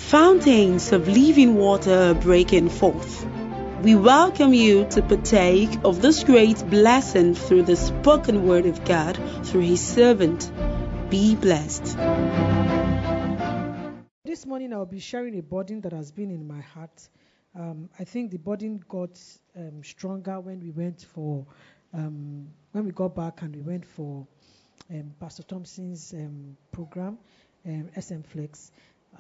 Fountains of living water breaking forth. We welcome you to partake of this great blessing through the spoken word of God through His servant. Be blessed. This morning I'll be sharing a burden that has been in my heart. I think the burden got stronger when we got back and we went for Pastor Thompson's program, SM Flex.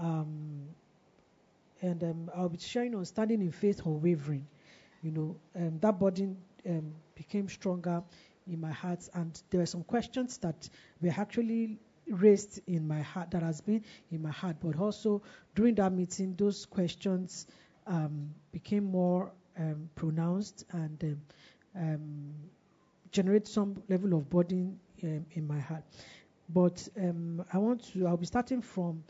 I'll be sharing on standing in faith or wavering. That burden became stronger in my heart, and there were some questions that were actually raised in my heart, that has been in my heart, but also during that meeting, those questions became more pronounced and generate some level of burden in my heart. But I'll be starting from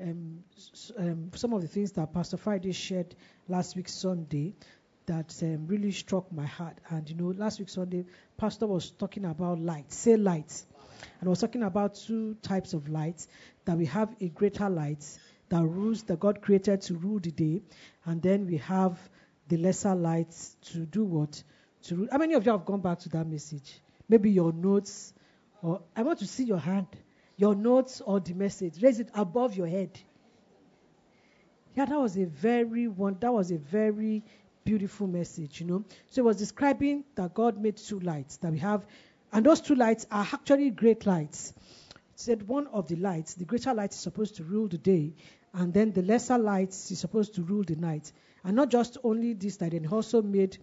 some of the things that Pastor Friday shared last week Sunday that really struck my heart. And last week Sunday, Pastor was talking about light. Say light. And I was talking about two types of lights, that we have a greater light that God created to rule the day, and then we have the lesser lights to do what? To rule. How many of you have gone back to that message? Maybe your notes, or I want to see your hand. Your notes or the message. Raise it above your head. Yeah, that was a very beautiful message, So it was describing that God made two lights that we have, and those two lights are actually great lights. It said one of the lights, the greater light, is supposed to rule the day, and then the lesser lights is supposed to rule the night. And not just only this light, and he also made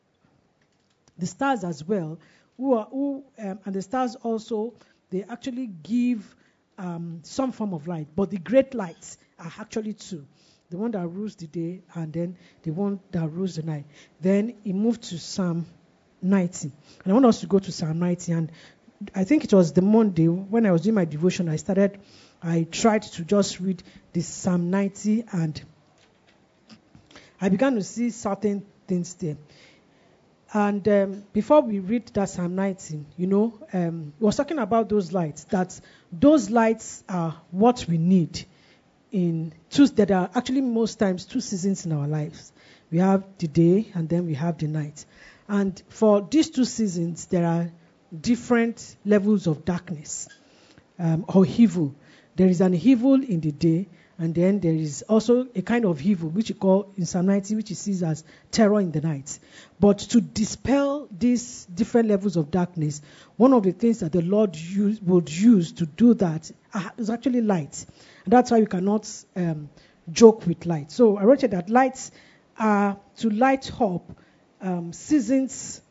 the stars as well, and the stars also, they actually give some form of light, but the great lights are actually two. The one that rules the day, and then the one that rules the night. Then he moved to Psalm 90. And I want us to go to Psalm 90. And I think it was the Monday when I was doing my devotion, I tried to just read the Psalm 90, and I began to see certain things there. And before we read that Psalm 90, he was talking about those lights, that those lights are what we need that are actually most times two seasons in our lives. We have the day and then we have the night. And for these two seasons, there are different levels of darkness or evil. There is an evil in the day, and then there is also a kind of evil, which you call in Psalm 90, which he sees as terror in the night. But to dispel these different levels of darkness, one of the things that the Lord would use to do that is actually light. And that's why you cannot joke with light. So I wrote it that lights are to light up seasons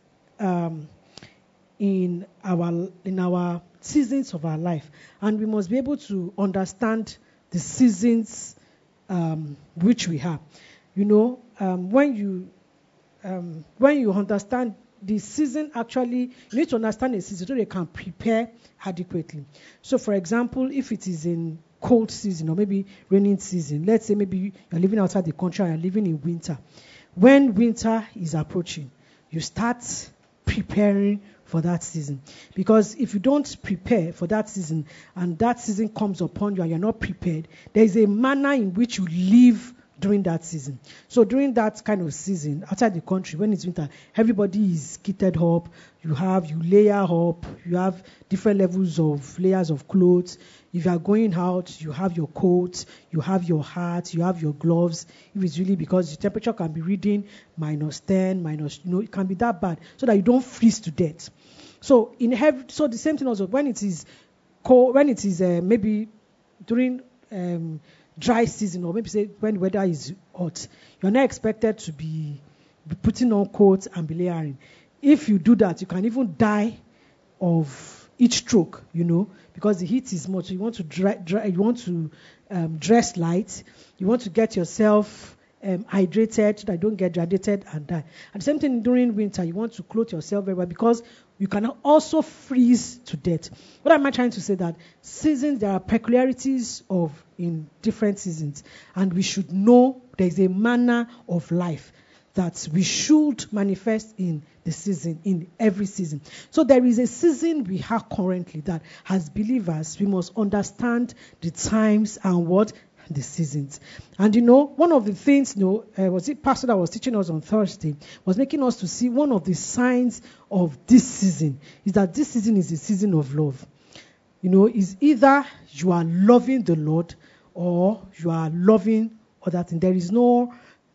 in our seasons of our life. And we must be able to understand the seasons which we have. When you understand the season, actually, you need to understand the season so they can prepare adequately. So, for example, if it is in cold season or maybe raining season, let's say maybe you're living outside the country and you're living in winter. When winter is approaching, you start preparing for that season. Because if you don't prepare for that season and that season comes upon you and you're not prepared, there is a manner in which you live during that season. So during that kind of season, outside the country, when it's winter, everybody is kitted up. You layer up. You have different levels of layers of clothes. If you are going out, you have your coat, you have your hat, you have your gloves. If it's really because the temperature can be reading -10, it can be that bad, so that you don't freeze to death. So so the same thing also when it is cold, when it is maybe during dry season, or maybe say when the weather is hot, you're not expected to be putting on coats and be layering. If you do that, you can even die of heat stroke, because the heat is much. You want to you want to dress light. You want to get yourself hydrated so that you don't get dehydrated and die. And the same thing during winter, you want to clothe yourself very well because you can also freeze to death. What am I trying to say? That seasons, there are peculiarities in different seasons, and we should know there is a manner of life that we should manifest in the season, in every season. So there is a season we have currently that as believers, we must understand the times and what the seasons. And one of the things, was it pastor that was teaching us on Thursday, was making us to see one of the signs of this season is that this season is a season of love. Is either you are loving the Lord or you are loving other things. There is no,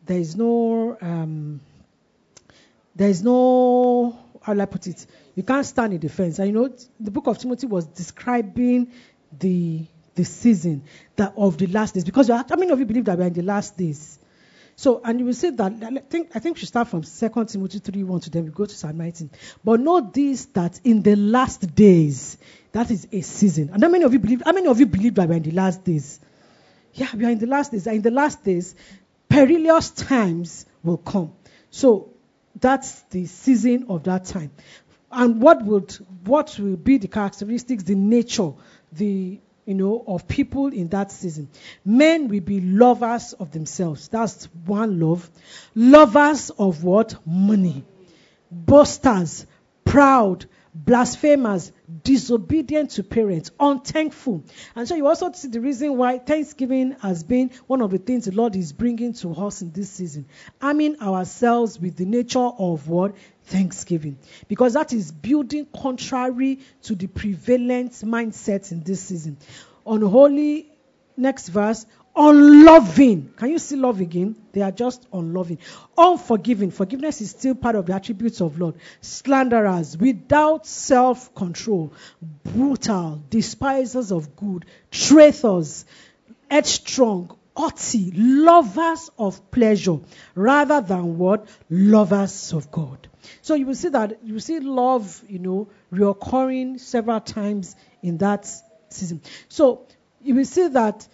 how will I put it? You can't stand in defense. And the book of Timothy was describing the season of the last days, because how many of you believe that we are in the last days? So, and you will say that, I think we should start from 2 Timothy 3:1 to then we go to Psalm 19. But know this, that in the last days, that is a season. And how many of you believe that we are in the last days? Yeah, we are in the last days. And in the last days, perilous times will come. So that's the season of that time. And what will be the characteristics, the nature, of people in that season? Men will be lovers of themselves. That's one love. Lovers of what? Money. Boasters, proud, blasphemers, disobedient to parents, unthankful. And so you also see the reason why Thanksgiving has been one of the things the Lord is bringing to us in this season. Arming ourselves with the nature of what? Thanksgiving. Because that is building contrary to the prevalent mindset in this season. Unholy, next verse, unloving. Can you see love again? They are just unloving. Unforgiving. Forgiveness is still part of the attributes of Lord. Slanderers, without self-control, brutal, despisers of good, traitors, headstrong, haughty, lovers of pleasure, rather than what? Lovers of God. So you will see love, reoccurring several times in that season. So you will see that.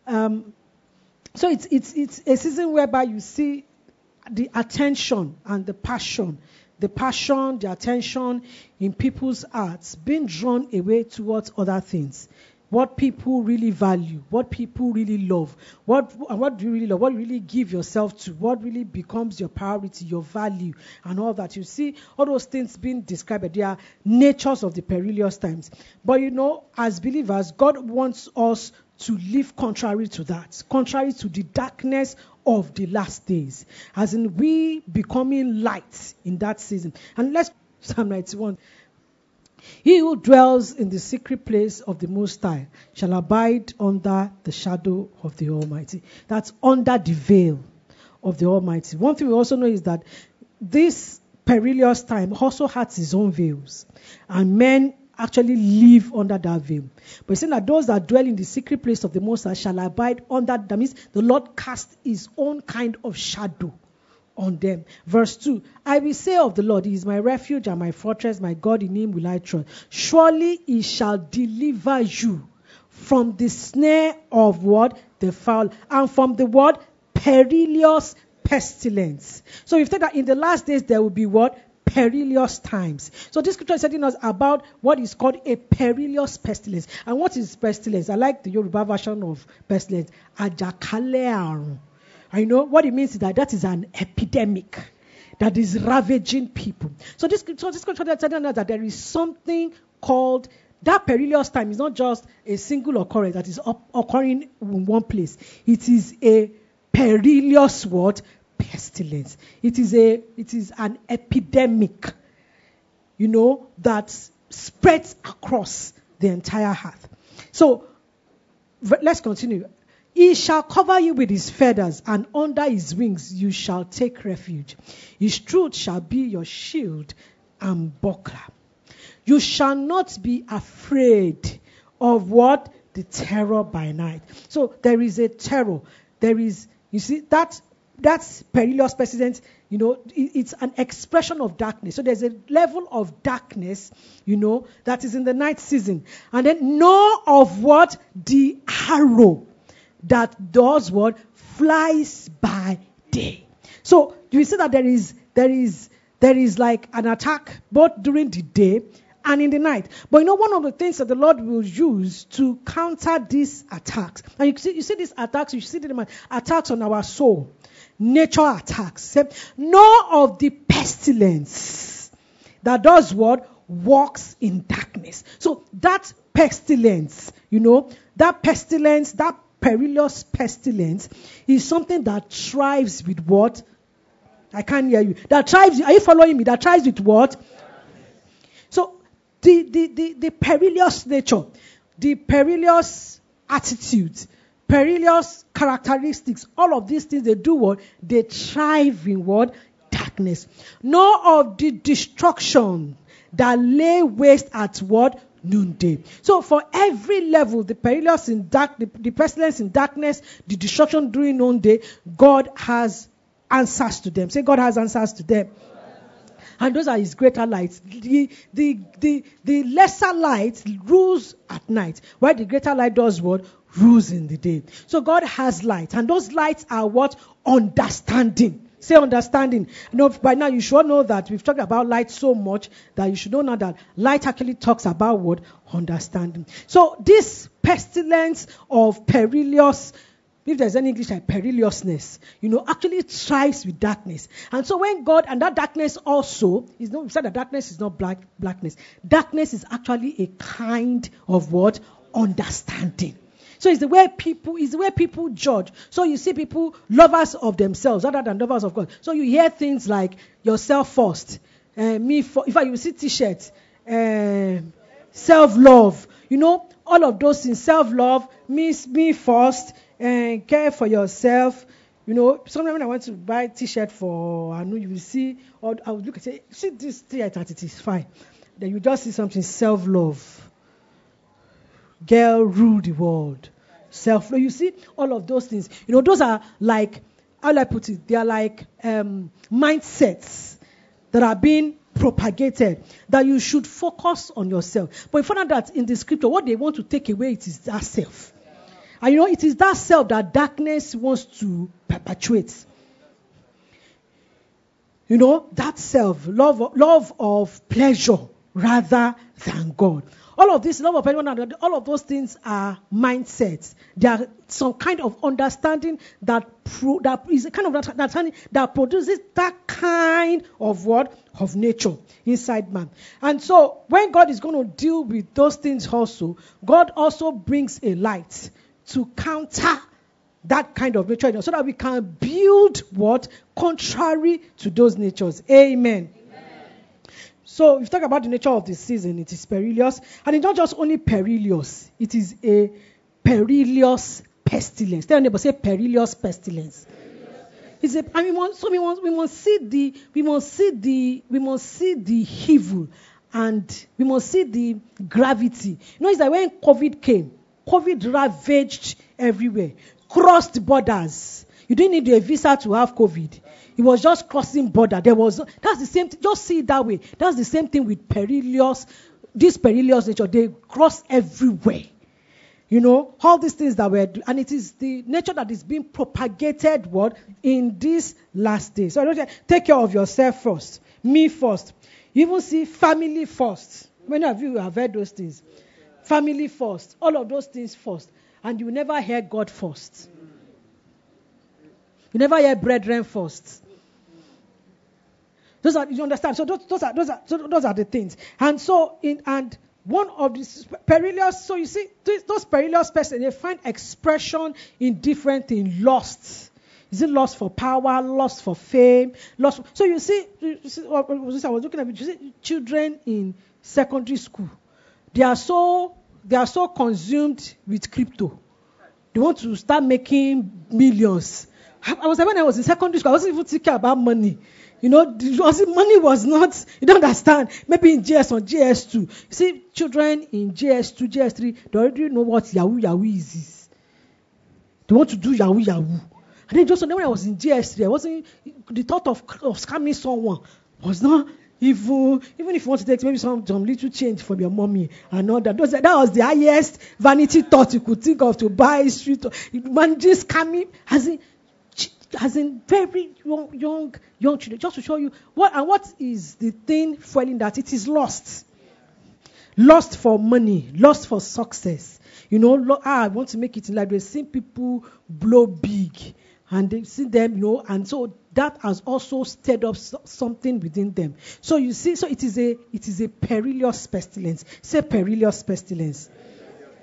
So it's a season whereby you see the attention and the passion, the attention in people's hearts being drawn away towards other things. What people really value, what people really love, what do you really love, what you really give yourself to, what really becomes your priority, your value, and all that. You see all those things being described. They are natures of the perilous times. But as believers, God wants us to live contrary to that, contrary to the darkness of the last days, as in we becoming light in that season. And let's Psalm 91. He who dwells in the secret place of the Most High shall abide under the shadow of the Almighty. That's under the veil of the Almighty. One thing we also know is that this perilous time also has its own veils, and men actually live under that veil. But it's saying that those that dwell in the secret place of the Most High shall abide under. That means the Lord cast his own kind of shadow on them. Verse 2, I will say of the Lord, he is my refuge and my fortress, my God, in him will I trust. Surely he shall deliver you from the snare of what? The fowl, and from the what? Perilous pestilence. So if you think that in the last days there will be what? Perilous times. So this scripture is telling us about what is called a perilous pestilence. And what is pestilence? I like the Yoruba version of pestilence. Ajakale arun. I know what it means is that is an epidemic that is ravaging people. So this scripture is telling us that there is something called that perilous time. Is not just a single occurrence that is occurring in one place. It is a perilous what? Pestilence. It is an epidemic, that spreads across the entire earth. So let's continue. He shall cover you with his feathers, and under his wings you shall take refuge. His truth shall be your shield and buckler. You shall not be afraid of what? The terror by night. So there is a terror. There is, that's perilous pestilence. It's an expression of darkness. So there's a level of darkness, that is in the night season. And then know of what? The arrow that does what? Flies by day. So you see that there is like an attack both during the day and in the night. But one of the things that the Lord will use to counter these attacks, and you see these attacks, you see them attacks on our soul, nature attacks. Know of the pestilence that does what? Walks in darkness. So that pestilence, that perilous pestilence is something that thrives with what? I can't hear you. That thrives, are you following me? That thrives with what? So the perilous nature, the perilous attitudes, perilous characteristics, all of these things, they do what? They thrive in what? Darkness. Nor of the destruction that lay waste at what? Noonday. So for every level, the perilous in dark, the pestilence in darkness, the destruction during noonday, God has answers to them. Say, God has answers to them. And those are his greater lights. The lesser light rules at night, while the greater light does what? Rules in the day. So God has light, and those lights are what? Understanding. Say understanding. By now you should know that we've talked about light so much that you should know now that light actually talks about what? Understanding. So this pestilence of perilous, if there's any English like perilousness, actually thrives with darkness. And so when God, and that darkness also, is not, we said that darkness is not blackness. Darkness is actually a kind of what? Understanding. So it's the way people judge. So you see people lovers of themselves rather than lovers of God. So you hear things like yourself first, me for. In fact, you see T-shirts, self-love. All of those things. Self-love, me first, and care for yourself. Sometimes when I want to buy T-shirt for Anu, you will see, or I would look and say, see this T-shirt, it is fine. Then you just see something self-love. Girl rule the world. Self-love. You see all of those things. Those are like, how do I put it? They are like mindsets that are being propagated, that you should focus on yourself. But you find out that in the scripture, what they want to take away, it is that self. And it is that self that darkness wants to perpetuate. That self, love of pleasure rather than God. All of this, love of anyone, all of those things are mindsets. They are some kind of understanding that is a kind of understanding that produces that kind of what? Of nature inside man. And so when God is going to deal with those things also, God also brings a light to counter that kind of nature so that we can build what? Contrary to those natures. Amen. So if you talk about the nature of the season, it is perilous. And it's not just only perilous. It is a perilous pestilence. Tell your neighbor, say perilous pestilence. It's a, and we must see the evil, and we must see the gravity. It's like when COVID came, COVID ravaged everywhere, crossed borders. You didn't need a visa to have COVID. It was just crossing border. That's the same thing. Just see it that way. That's the same thing with this perilous nature. They cross everywhere. All these things that were, and it is the nature that is being propagated in these last days. So take care of yourself first. Me first. You even see family first. Many of you have heard those things. Family first. All of those things first. And you never hear God first. You never hear brethren first. Those are, you understand? So those are the things. And so one of the perilous, so you see, those perilous persons, they find expression in different things. Lust. Is it lust for power, lust for fame, lust? So you see, I was looking at it, you see children in secondary school. They are so consumed with crypto. They want to start making millions. When I was in secondary school, I wasn't even thinking about money. Money was not, you don't understand. Maybe in JS or JS2. You see, children in JS2, JS3, they already know what Yahoo is. They want to do Yahoo. And then just when I was in JS3, the thought of scamming someone was not even if you want to take maybe some little change from your mommy and all that. That was the highest vanity thought you could think of, to buy street. Man, just scamming as in very young children, just to show you what is the thing fueling that. It is lust for money, lust for success. I want to make it in life. They've seen people blow big, and they see them, and so that has also stirred up something within them. So you see, it is a perilous pestilence. Say perilous pestilence.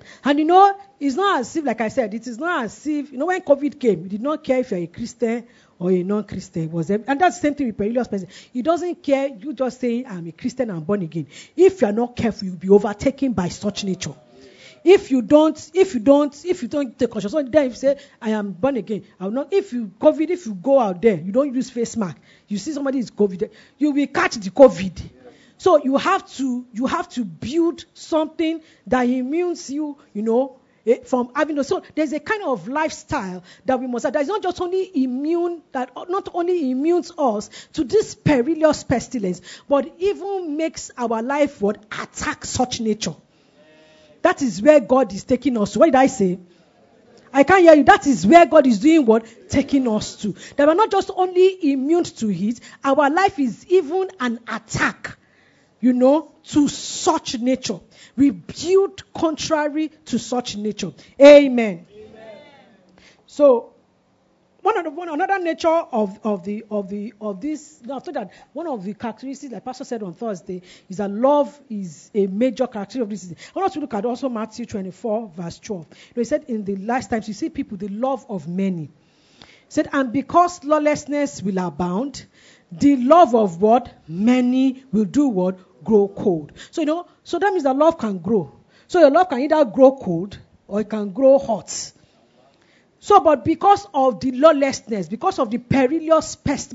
And it's not as if, like I said, it is not as if, when COVID came, he did not care if you're a Christian or a non-Christian. And that's the same thing with perilous person. He doesn't care, you just saying, I'm a Christian, I'm born again. If you're not careful, you'll be overtaken by such nature. If you don't take conscious, so then if you say, I am born again, I will not. If you go out there, you don't use face mask, you see somebody is COVID, you will catch the COVID. So you have to build something that immunes you, from having those. So there's a kind of lifestyle that we must have. That is not just only not only immunes us to this perilous pestilence, but even makes our life attack such nature. That is where God is taking us to. What did I say? I can't hear you. That is where God is doing what? Taking us to. That we're not just only immune to it, our life is even an attack, to such nature. We build contrary to such nature. Amen. So, another nature of this. After that, one of the characteristics, like Pastor said on Thursday, is that love is a major characteristic of this. I want us to look at also Matthew 24, verse 12. He said, in the last times, you see people, the love of many. He said, and because lawlessness will abound, the love of what? Many will do what? Grow cold. So, so that means that love can grow. So your love can either grow cold or it can grow hot. So, but because of the lawlessness, because of the perilous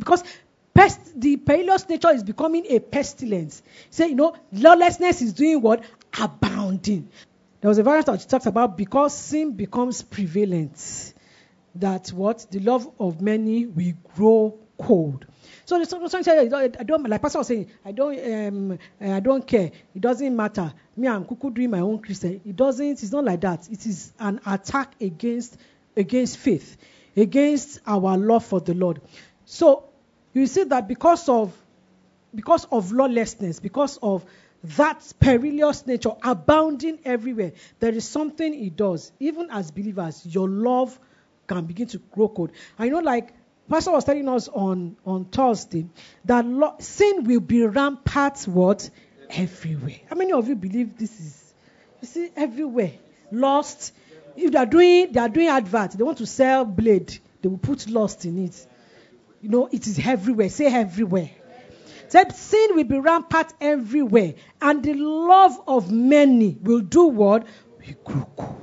the perilous nature is becoming a pestilence. Say, lawlessness is doing what? Abounding. There was a verse that talks about because sin becomes prevalent, that what? The love of many will grow cold. So someone said, I don't, like Pastor was saying, I don't care. It doesn't matter. Me, I'm doing my own Christian. It's not like that. It is an attack against faith, against our love for the Lord. So you see that because of lawlessness, because of that perilous nature abounding everywhere, there is something it does. Even as believers, your love can begin to grow cold. I know, like Pastor was telling us on Thursday, that sin will be rampant everywhere. How many of you believe this is? You see, everywhere. Lust. If they are doing adverts, they want to sell blade, they will put lust in it. It is everywhere. Say everywhere. Said sin will be rampant everywhere, and the love of many will do what? Will grow cold.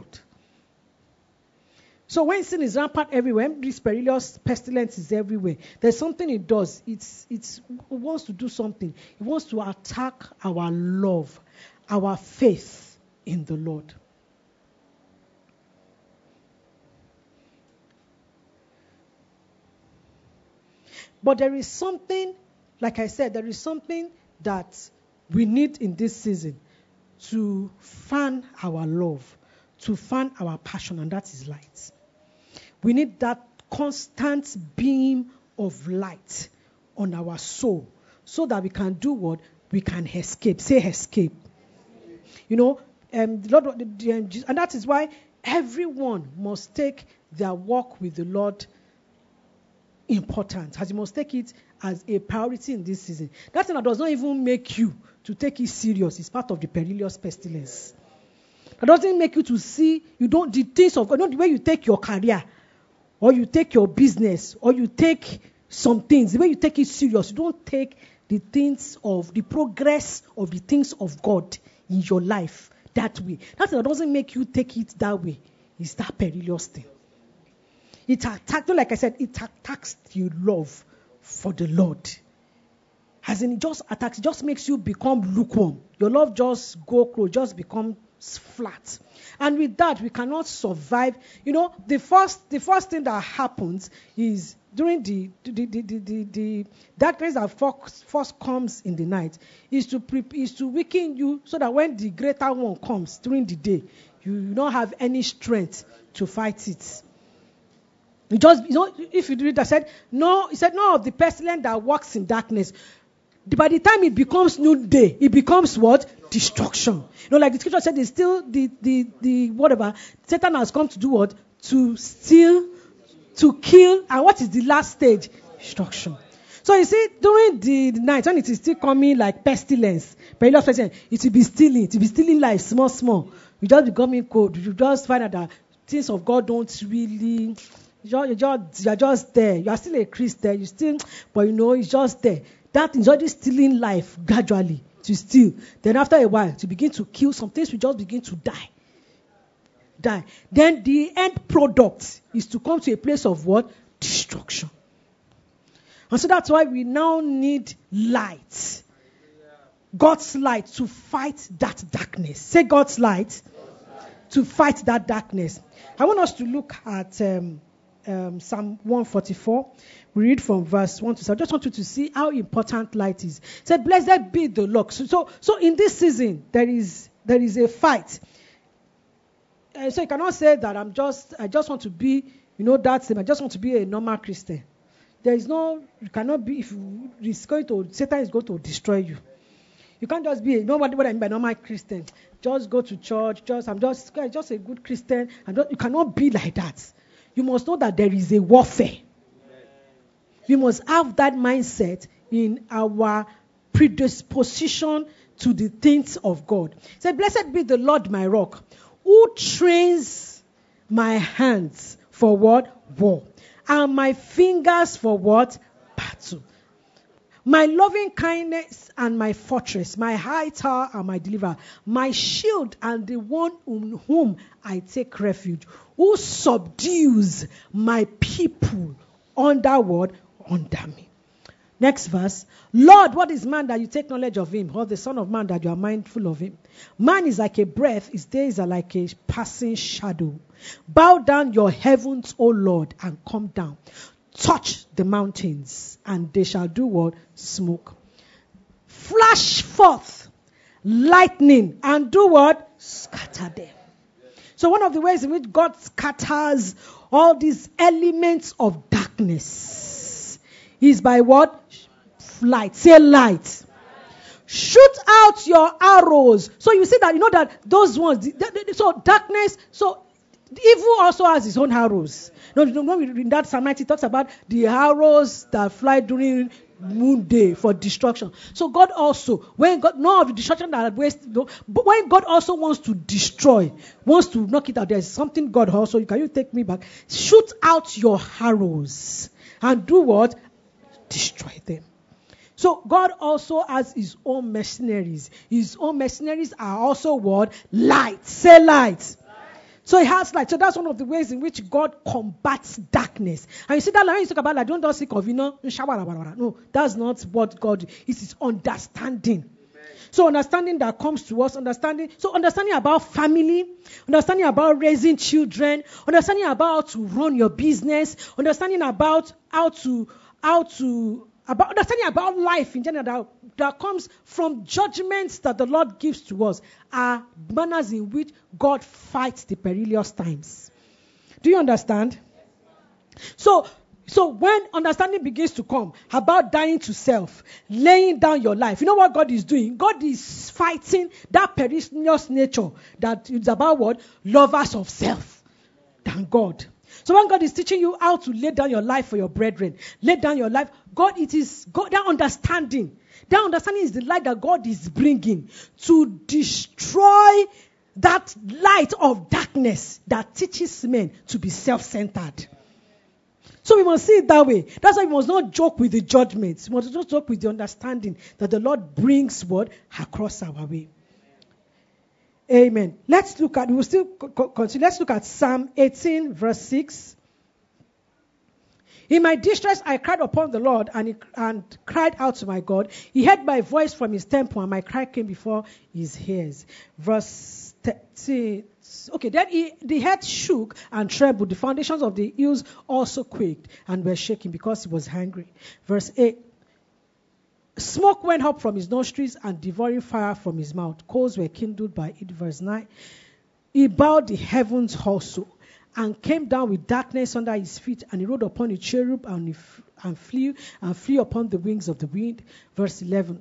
So when sin is rampant everywhere, this perilous pestilence is everywhere, there's something it does. It wants to do something. It wants to attack our love, our faith in the Lord. But there is something, like I said, there is something that we need in this season to fan our love, to fan our passion, and that is light. We need that constant beam of light on our soul so that we can do what? We can escape. Say escape. The Lord, and that is why everyone must take their walk with the Lord important, as you must take it as a priority in this season. That thing that does not even make you to take it serious is part of the perilous pestilence. That doesn't make you to see the things of God, not the way you take your career, or you take your business, or you take some things, the way you take it serious. You don't take the things of the progress of the things of God in your life that way. That thing that doesn't make you take it that way is that perilous thing. It attacks, like I said, it attacks your love for the Lord. As in, it just attacks, it just makes you become lukewarm. Your love just go close, just becomes flat. And with that, we cannot survive. The first thing that happens is during the darkness that first comes in the night is to weaken you, so that when the greater one comes during the day, you don't have any strength to fight it. If you do it, he said, no of the pestilence that works in darkness. By the time it becomes noonday, it becomes what? Destruction. Like the scripture said, it's still the whatever. Satan has come to do what? To steal, to kill, and what is the last stage? Destruction. So you see, during the night, when it is still coming like pestilence, perilous pestilence, it will be stealing life small. You just becoming cold. You just find out that things of God don't really. You're just there. You are still a Christian. You still, but it's just there. That is already stealing life gradually to steal. Then after a while, to begin to kill, some things will just begin to die. Then the end product is to come to a place of what? Destruction. And so that's why we now need light. God's light to fight that darkness. Say God's light to fight that darkness. I want us to look at Psalm 144. We read from verse 1 to 7. I just want you to see how important light is. It said, blessed be the Lord. So in this season, there is a fight. So you cannot say that I just want to be, that same. I just want to be a normal Christian. You cannot be, Satan is going to destroy you. You can't just be, what I mean by normal Christian. Just go to church, I'm just a good Christian. You cannot be like that. You must know that there is a warfare. We must have that mindset in our predisposition to the things of God. Say, blessed be the Lord my rock, who trains my hands for what? War. And my fingers for what? Battle. My loving kindness and my fortress, my high tower and my deliverer, my shield and the one in whom I take refuge, who subdues my people under what? Under me. Next verse. Lord, what is man that you take knowledge of him, or the son of man that you are mindful of him? Man is like a breath, his days are like a passing shadow. Bow down your heavens, O Lord, and come down. Touch the mountains, and they shall do what? Smoke. Flash forth lightning, and do what? Scatter them. So one of the ways in which God scatters all these elements of darkness is by what? Light. Say light. Shoot out your arrows. So you see that, that those ones, so darkness, so evil also has its own arrows. In that Psalm 90, it talks about the arrows that fly during moon day for destruction. So God also, not of the destruction that waste, but when God also wants to destroy, wants to knock it out, there's something God also, can you take me back? Shoot out your arrows and do what? Destroy them. So God also has his own mercenaries. His own mercenaries are also what? Light. Say light. So he has light. So that's one of the ways in which God combats darkness. And you see that when you talk about like, don't just think of, no, that's not what God is. It's understanding. So understanding that comes to us, understanding about family, understanding about raising children, understanding about how to run your business, understanding about understanding about life in general that comes from judgments that the Lord gives to us are manners in which God fights the perilous times. Do you understand? So when understanding begins to come about dying to self, laying down your life, you know what God is doing? God is fighting that perilous nature that is about what? Lovers of self than God. So when God is teaching you how to lay down your life for your brethren, lay down your life, God that understanding is the light that God is bringing to destroy that light of darkness that teaches men to be self-centered. So we must see it that way. That's why we must not joke with the judgments. We must just joke with the understanding that the Lord brings what? Across our way. Amen. Let's look at Psalm 18 verse 6. In my distress I cried upon the Lord and cried out to my God. He heard my voice from his temple, and my cry came before his ears. Verse 13. Okay, then the earth shook and trembled. The foundations of the hills also quaked and were shaking because he was hungry. Verse 8. Smoke went up from his nostrils and devouring fire from his mouth. Coals were kindled by it. Verse 9. He bowed the heavens also and came down with darkness under his feet, and he rode upon a cherub and flew upon the wings of the wind. Verse 11.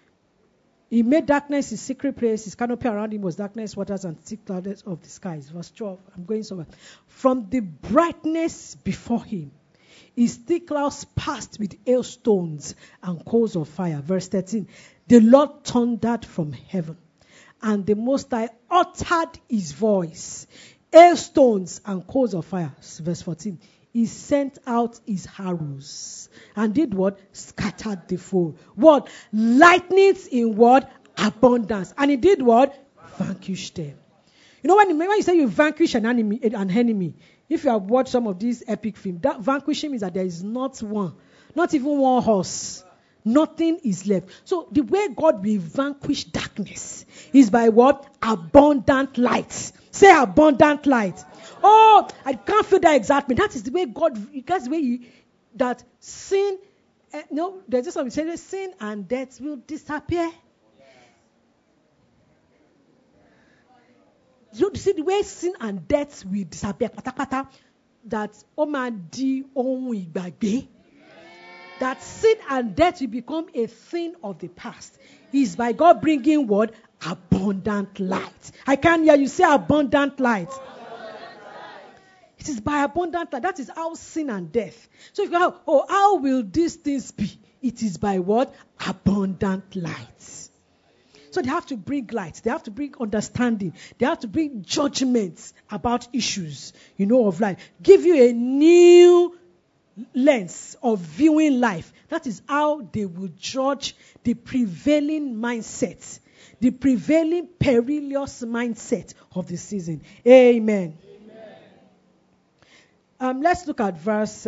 He made darkness his secret place. His canopy around him was darkness, waters, and thick clouds of the skies. Verse 12. I'm going somewhere. From the brightness before him, his thick clouds passed with hailstones and coals of fire. Verse 13. The Lord thundered from heaven, and the Most High uttered his voice, hailstones and coals of fire. Verse 14. He sent out his arrows and did what? Scattered the foe. What? Lightnings in what? Abundance. And he did what? Vanquished them. You know, when you say you vanquish an enemy, if you have watched some of these epic films, that vanquishing means that there is not one, not even one horse. Nothing is left. So the way God will vanquish darkness is by what? Abundant light. Say abundant light. Oh, I can't feel that exactly. That is the way God, that's the way that sin, there's just something saying sin and death will disappear. You see the way sin and death will disappear, that that sin and death will become a thing of the past is by God bringing what? Abundant light. I can't hear you say abundant light. It is by abundant light. That is how sin and death. So if you have, how will these things be? It is by what? Abundant light. So they have to bring light. They have to bring understanding. They have to bring judgments about issues, of life. Give you a new lens of viewing life. That is how they will judge the prevailing mindset, the prevailing perilous mindset of the season. Amen. Let's look at verse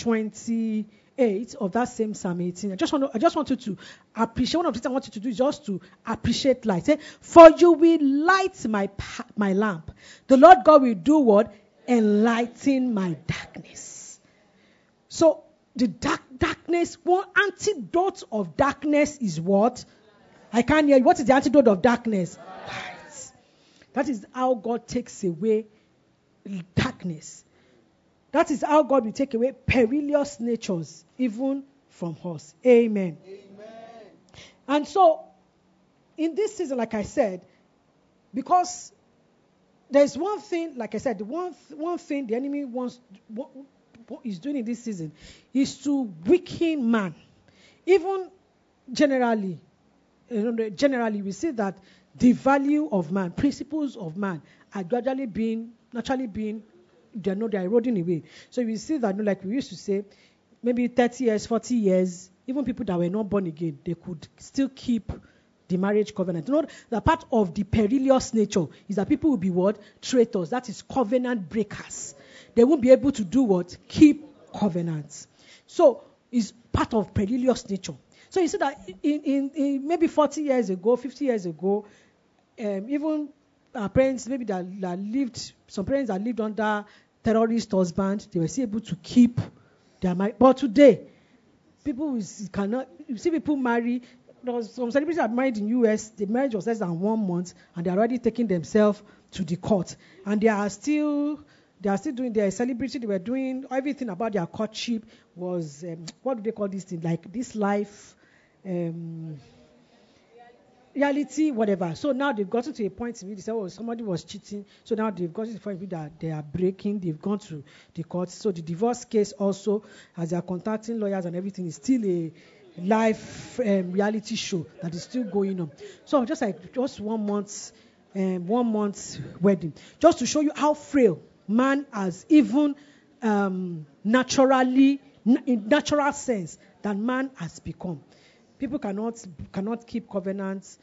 28 of that same Psalm 18. I just want you to appreciate. One of the things I want you to do is just to appreciate light. For you will light my lamp. The Lord God will do what? Enlighten my darkness. So the darkness, one antidote of darkness is what? I can't hear you. What is the antidote of darkness? Light. That is how God takes away darkness. That is how God will take away perilous natures, even from us. Amen. And so, in this season, like I said, because there's one thing, like I said, the one thing the enemy wants, what he's doing in this season, is to weaken man. Even generally, we see that the value of man, principles of man, are naturally being they're eroding away. So we see that, like we used to say, maybe 30 years, 40 years, even people that were not born again, they could still keep the marriage covenant. The part of the perilous nature is that people will be what? Traitors. That is covenant breakers. They won't be able to do what? Keep covenants. So it's part of perilous nature. So you see that in maybe 40 years ago, 50 years ago, even our parents, maybe some parents that lived under terrorist husband, they were still able to keep their marriage. But today, people cannot. You see people marry. There was some celebrities that married in US. The marriage was less than 1 month, and they're already taking themselves to the court. And they are still doing their celebrity. They were doing everything about their courtship was what do they call this thing? Like this life. Reality, whatever. So now they've gotten to a point in which they say, somebody was cheating. So now they've gotten to the point that they are breaking. They've gone to the court. So the divorce case also, as they are contacting lawyers and everything, is still a live reality show that is still going on. So just 1 month wedding, just to show you how frail man has, even naturally, in natural sense, that man has become. People cannot keep covenants.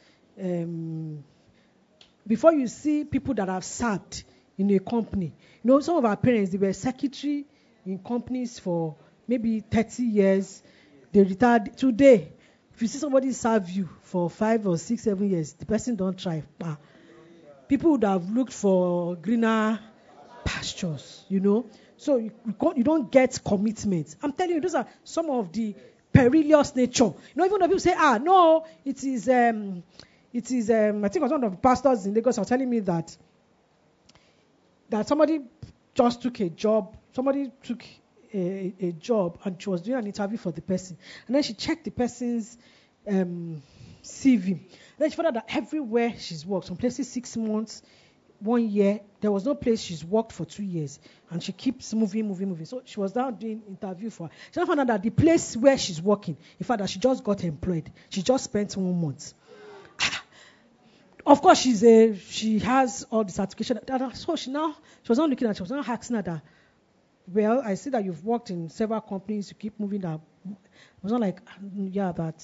Before you see people that have served in a company, some of our parents, they were secretary in companies for maybe 30 years. They retired. Today, if you see somebody serve you for 5 or 6, 7 years, the person don't try. People would have looked for greener pastures, So you don't get commitment. I'm telling you, those are some of the perilous nature. Even though people say, no, it is, I think it was one of the pastors in Lagos was telling me that somebody just took a job. Somebody took a job and she was doing an interview for the person. And then she checked the person's CV. Then she found out that everywhere she's worked, some places 6 months, 1 year, there was no place she's worked for 2 years. And she keeps moving. So she was now doing interview for her. She found out that the place where she's working, in fact, that she just got employed. She just spent 1 month. Of course, she has all the certification. So she was not looking at. She was not asking her that. Well, I see that you've worked in several companies. You keep moving up. It was not like, yeah, but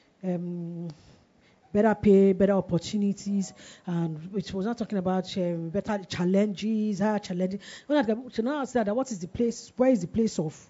better pay, better opportunities, and which was not talking about better challenges, higher challenges. She now asked that what is the place? Where is the place of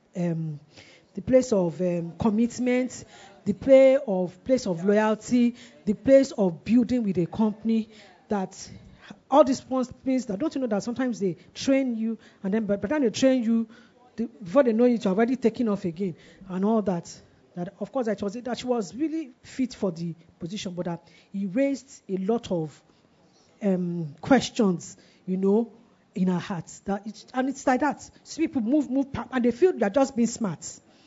commitment, the place of loyalty, the place of building with a company? That all these things that, don't you know that sometimes they train you, and then by the time they train you, before they know it, you're already taking off again and all that. That of course that she was really fit for the position, but that he raised a lot of questions, in her heart. And it's like that. So people move, and they feel they're just being smart.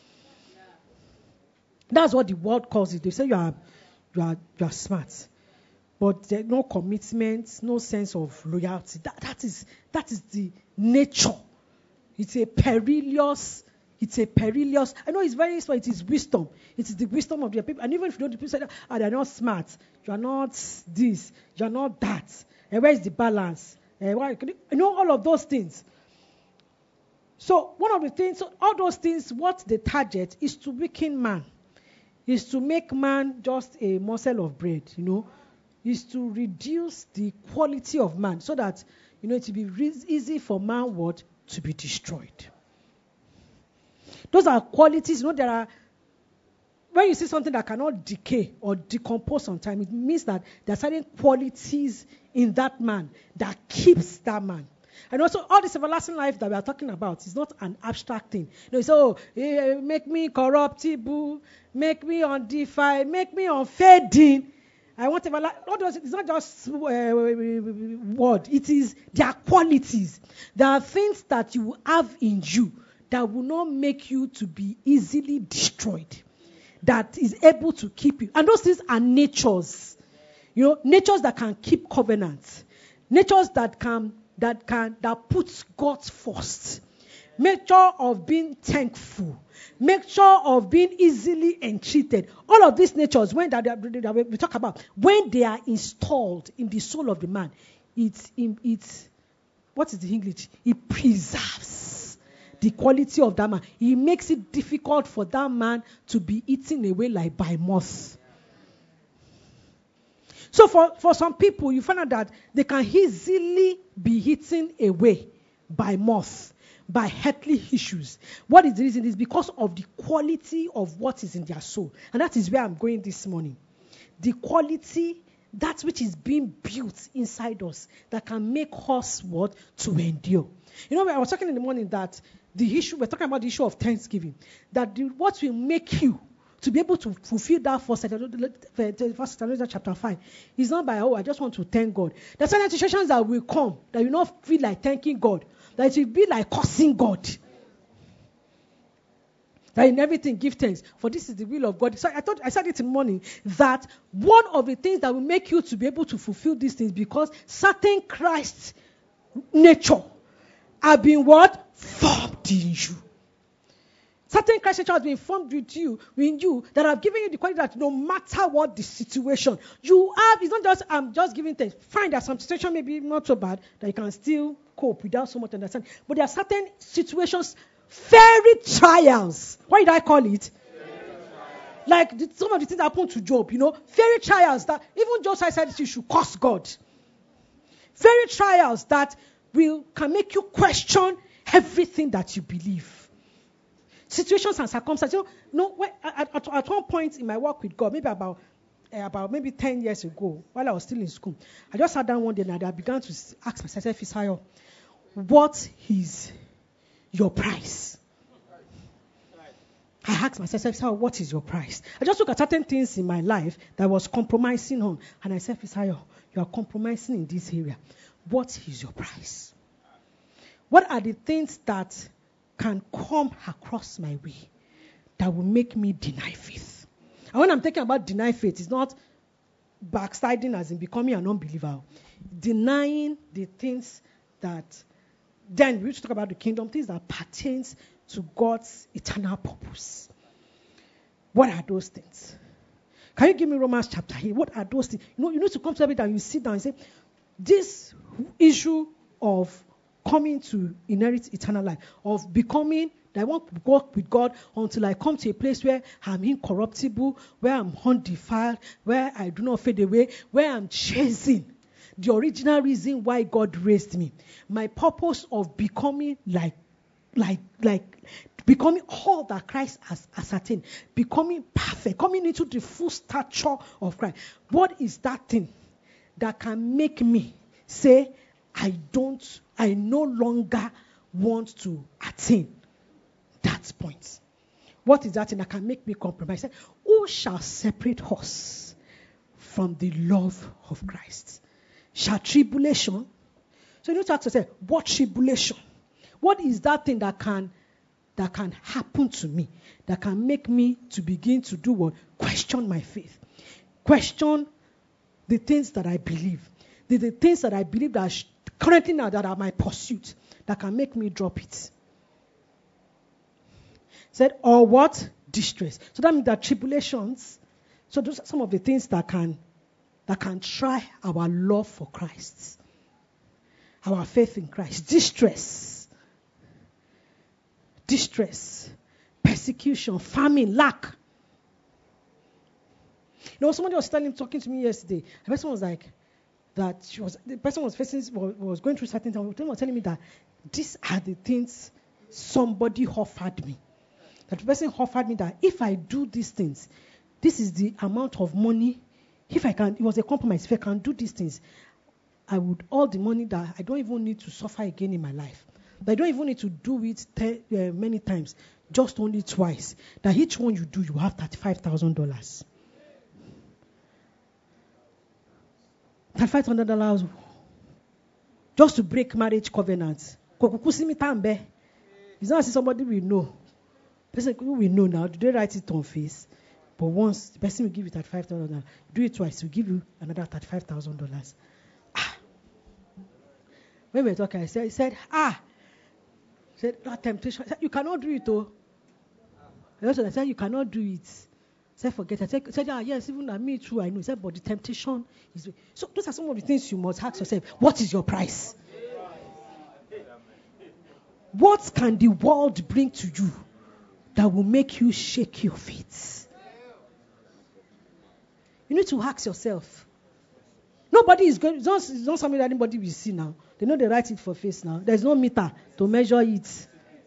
That's what the world calls it. They say you are smart, but there's no commitment, no sense of loyalty. That is the nature. It's a perilous. I know it's very smart. It is wisdom. It is the wisdom of the people. And even if you don't, people say, they're not smart. You are not this. You are not that. And where is the balance? All of those things. So one of the things, all those things, what they target is to weaken man. Is to make man just a morsel of bread, is to reduce the quality of man so that, it will be easy for man to be destroyed. Those are qualities, there are, when you see something that cannot decay or decompose on time, it means that there are certain qualities in that man that keeps that man. And also, all this everlasting life that we are talking about is not an abstract thing. Make me corruptible, make me undefiled, make me unfading. I want it's not just word. It is their qualities. There are things that you have in you that will not make you to be easily destroyed. That is able to keep you. And those things are natures. Natures that can keep covenants. Natures that puts God first. Nature of being thankful. Nature of being easily entreated. All of these natures, when that we talk about, when they are installed in the soul of the man, it's what is the English? It preserves the quality of that man. It makes it difficult for that man to be eaten away like by moths. So for some people, you find out that they can easily be eaten away by moths, by earthly issues. What is the reason? It's because of the quality of what is in their soul. And that is where I'm going this morning. The quality, that which is being built inside us, that can make us to endure. I was talking in the morning that we're talking about the issue of thanksgiving. That what will make you to be able to fulfill that First Thessalonians chapter 5 is not by, I just want to thank God. There are certain situations that will come that you not feel like thanking God. That it will be like cursing God. That in everything give thanks, for this is the will of God. So I said it in the morning that one of the things that will make you to be able to fulfill these things, because certain Christ nature have been formed in you. Certain Christ nature has been formed in you that have given you the quality that no matter what the situation you have, it's not just I'm just giving thanks. Fine, there's some situation maybe not so bad that you can still cope without so much understanding. But there are certain situations, fairy trials. What did I call it? Like some of the things that happened to Job, fairy trials that even Joseph said you should curse God. Fairy trials that can make you question everything that you believe. Situations and circumstances. At one point in my work with God, maybe about 10 years ago, while I was still in school, I just sat down one day and I began to ask myself, Fisayo, what is your price? I asked myself, what is your price? I just looked at certain things in my life that I was compromising on, and I said, Fisayo, you are compromising in this area. What is your price? What are the things that can come across my way that will make me deny faith? And when I'm talking about deny faith, it's not backsliding as in becoming an unbeliever. Denying the things that, then we should talk about the kingdom, things that pertains to God's eternal purpose. What are those things? Can you give me Romans chapter 8? What are those things? You need to come to it and you sit down and say, this issue of coming to inherit eternal life, of becoming, I want to walk with God until I come to a place where I'm incorruptible, where I'm undefiled, where I do not fade away, where I'm chasing the original reason why God raised me. My purpose of becoming like becoming all that Christ has ascertained, becoming perfect, coming into the full stature of Christ. What is that thing that can make me say, I no longer want to attain that point? What is that thing that can make me compromise? Who shall separate us from the love of Christ? Shall tribulation? So you need to ask yourself, what tribulation? What is that thing that can happen to me, that can make me to begin to do what? Question my faith. Question the things that I believe. The things that I believe that currently now that are my pursuit, that can make me drop it. Said, or what? Distress. So that means that tribulations, so those are some of the things that can try our love for Christ, our faith in Christ. Distress, persecution, famine, lack. Somebody was talking to me yesterday. The person was like, the person was going through certain things. They were telling me that these are the things somebody offered me. That the person offered me that if I do these things, this is the amount of money. If I can, it was a compromise. If I can do these things, I would, all the money that I don't even need to suffer again in my life. I don't even need to do it many times, just only twice. That each one you do, you have $35,000. $500 just to break marriage covenants. It's not as if somebody we know. Person who we know now, do they write it on face? But once the person will give you $35,000, do it twice, will give you another $35,000. When we were talking, I said, that temptation. I said, you cannot do it, though. I said, you cannot do it. I said, forget it. I said, yes, even me too, I know. I said, but the temptation is. So those are some of the things you must ask yourself. What is your price? What can the world bring to you that will make you shake your feet? You need to ask yourself. Nobody is going. It's not something that anybody will see now. They know they write it for face now. There's no meter to measure it.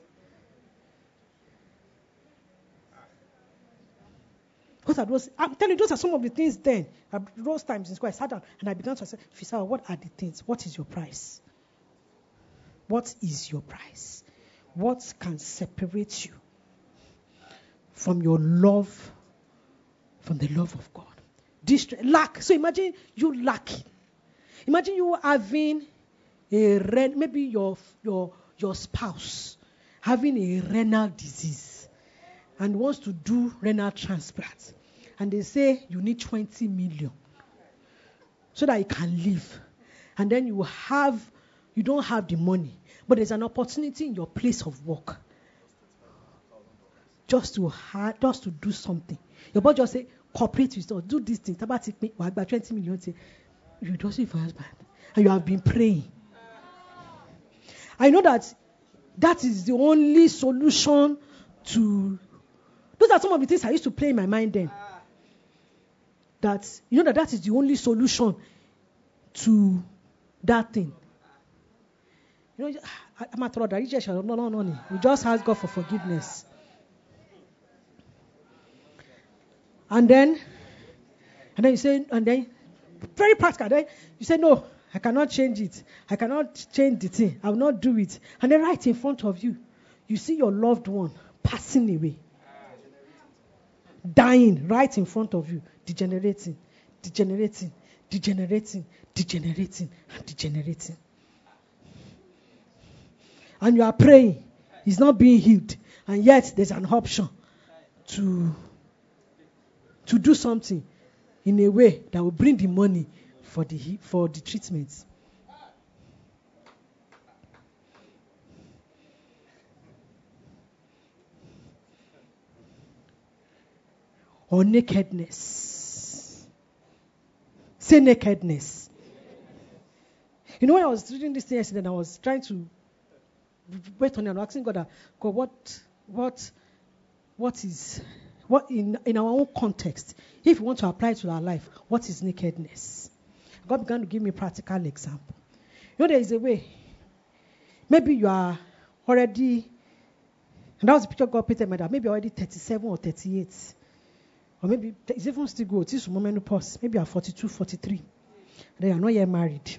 I'm telling you, those are some of the things then. Those times in school, I sat down and I began to say, Fisara, what are the things? What is your price? What is your price? What can separate you from your love, from the love of God? Lack. So imagine you lacking. Imagine you having maybe your spouse having a renal disease and wants to do renal transplant, and they say you need 20 million so that you can live, and then you don't have the money, but there's an opportunity in your place of work just to do something. Your boss just say, cooperate with us, do these things. About 20 million. You do it for husband, and you have been praying. I know that is the only solution to. Those are some of the things I used to play in my mind then. That is the only solution to that thing. I'm a brother. You just ask God for forgiveness. And then you say, very practical. Then you say, no, I cannot change it. I cannot change the thing. I will not do it. And then right in front of you, you see your loved one passing away. Dying right in front of you. Degenerating. And you are praying. He's not being healed. And yet there's an option to do something in a way that will bring the money for the treatment. Or nakedness. Say nakedness. You know, when I was reading this thing yesterday, and I was trying to wait on it and asking God, God, what is in our own context, if we want to apply it to our life, what is nakedness? God began to give me a practical example. You know, there is a way. Maybe you are already, and that was the picture God painted me that maybe already 37 or 38. Or maybe it's even still good. It's menopause. Maybe you are 42, 43. Then you are not yet married.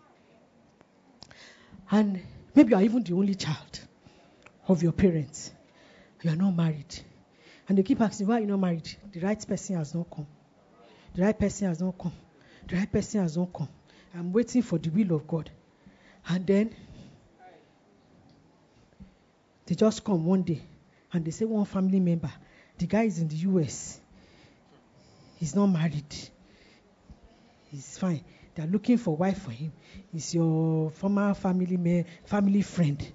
And maybe you are even the only child of your parents. You are not married. And they keep asking, why are you not married? The right person has not come. The right person has not come. The right person has not come. I'm waiting for the will of God. And then they just come one day and they say one family member, the guy is in the US. He's not married. He's fine. They're looking for a wife for him. He's your former family friend.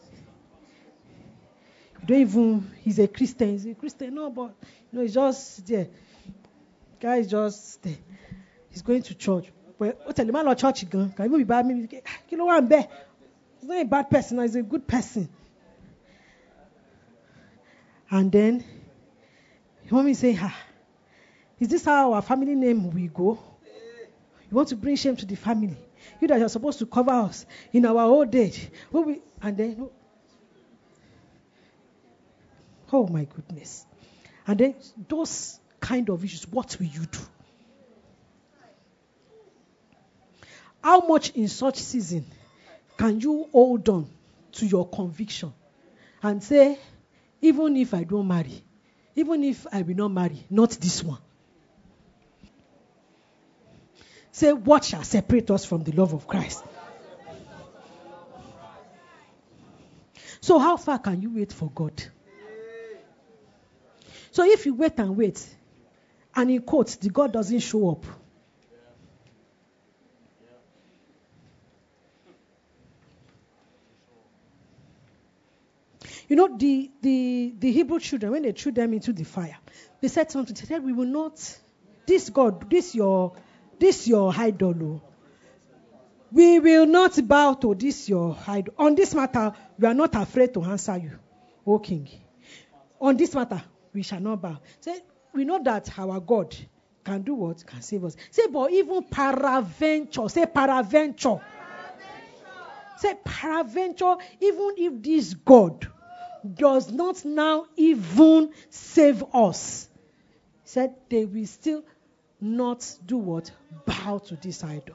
You don't even, he's a Christian. He's a Christian, no, but he's just there. Guy is just there. He's going to church. But tell him, I'm not church again. Can you be bad? Maybe, you know what I'm there. He's not a bad person, he's a good person. And then, mommy say, is this how our family name will go? You want to bring shame to the family? You that are supposed to cover us in our old age. And then, oh my goodness. And then those kind of issues, what will you do? How much in such season can you hold on to your conviction and say, even if I don't marry, even if I will not marry, not this one. Say, what shall separate us from the love of Christ? So how far can you wait for God? So if you wait, and in quotes, the God doesn't show up. You know, the Hebrew children, when they threw them into the fire, they said something. They said, we will not, this God, this your idol. We will not bow to this your idol. On this matter, we are not afraid to answer you, O King. On this matter, we shall not bow. Say, we know that our God can do what? Can save us. Say, but even paraventure. Say, paraventure. Say, paraventure, even if this God does not now even save us, said they will still not do what? Bow to this idol.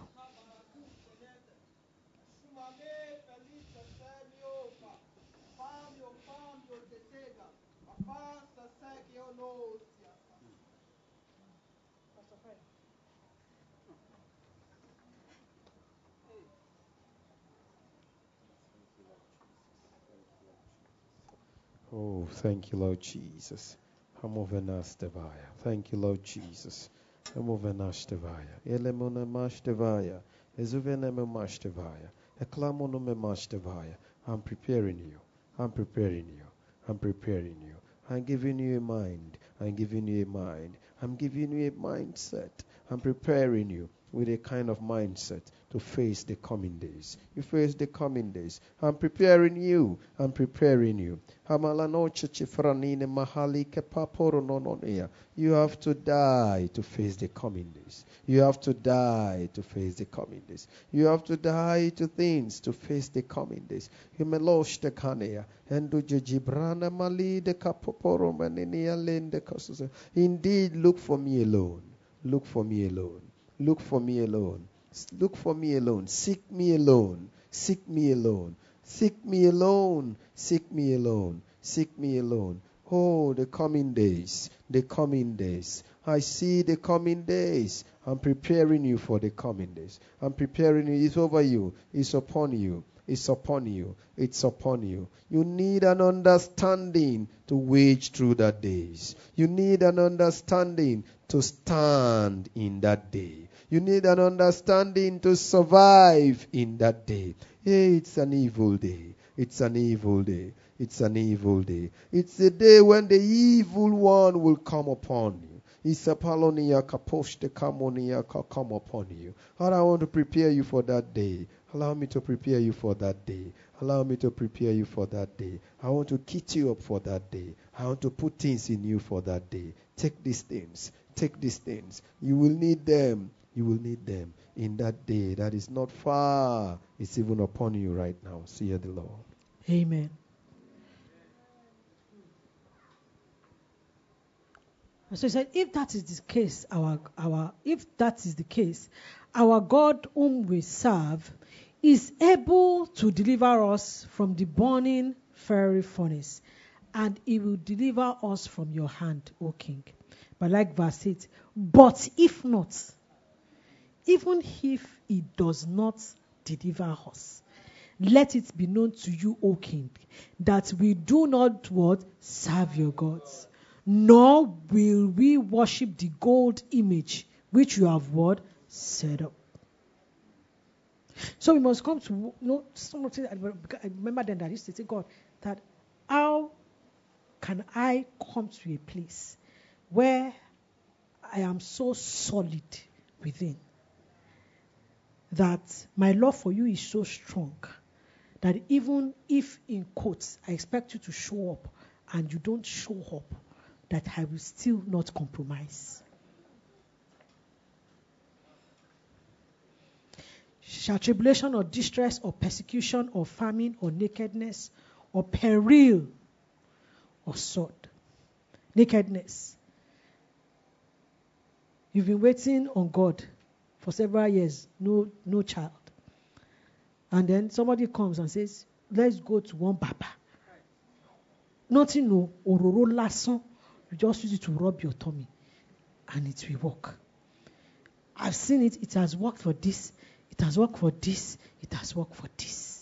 Oh, thank you, Lord Jesus. Hamovenastevaya. Thank you, Lord Jesus. Hamovenastevaya. Elemonamashtevaya. Ezuvenemashtevaya. Eklamonomashtevaya. I'm preparing you. I'm preparing you. I'm preparing you. I'm giving you a mind. I'm giving you a mind. I'm giving you a mindset. I'm preparing you with a kind of mindset to face the coming days. You face the coming days. I'm preparing you. I'm preparing you. You have to die to face the coming days. You have to die to face the coming days. You have to die to things to face the coming days. Indeed, look for me alone. Look for me alone. Look for me alone. Look for me alone. Seek me alone. Seek me alone. Seek me alone. Seek me alone. Seek me alone. Oh, the coming days. The coming days. I see the coming days. I'm preparing you for the coming days. I'm preparing you. It's over you. It's upon you. It's upon you. It's upon you. You need an understanding to wage through that days. You need an understanding to stand in that day. You need an understanding to survive in that day. Hey, it's an evil day. It's an evil day. It's an evil day. It's the day when the evil one will come upon you. Isapalonia kaposhte kamonia come upon you. Lord, I want to prepare you for that day. Allow me to prepare you for that day. Allow me to prepare you for that day. I want to kit you up for that day. I want to put things in you for that day. Take these things. Take these things. You will need them. You will need them in that day that is not far. It's even upon you right now. See the Lord. Amen. And so he said, if that is the case, our God whom we serve is able to deliver us from the burning fiery furnace, and he will deliver us from your hand, O King. But like verse 8, but if not, even if he does not deliver us, let it be known to you, O King, that we do not what? Serve your gods, nor will we worship the gold image which you have what? Set up. So we must come to know something. I remember then that I used to say, God, that how can I come to a place where I am so solid within, that my love for you is so strong, that even if in quotes I expect you to show up and you don't show up, that I will still not compromise. Shall tribulation or distress or persecution or famine or nakedness or peril or sword? Nakedness. You've been waiting on God for several years, no child. And then somebody comes and says, let's go to one Baba. Nothing, no, ororo lasan. You just use it to rub your tummy and it will work. I've seen it. It has worked for this. It has worked for this. It has worked for this.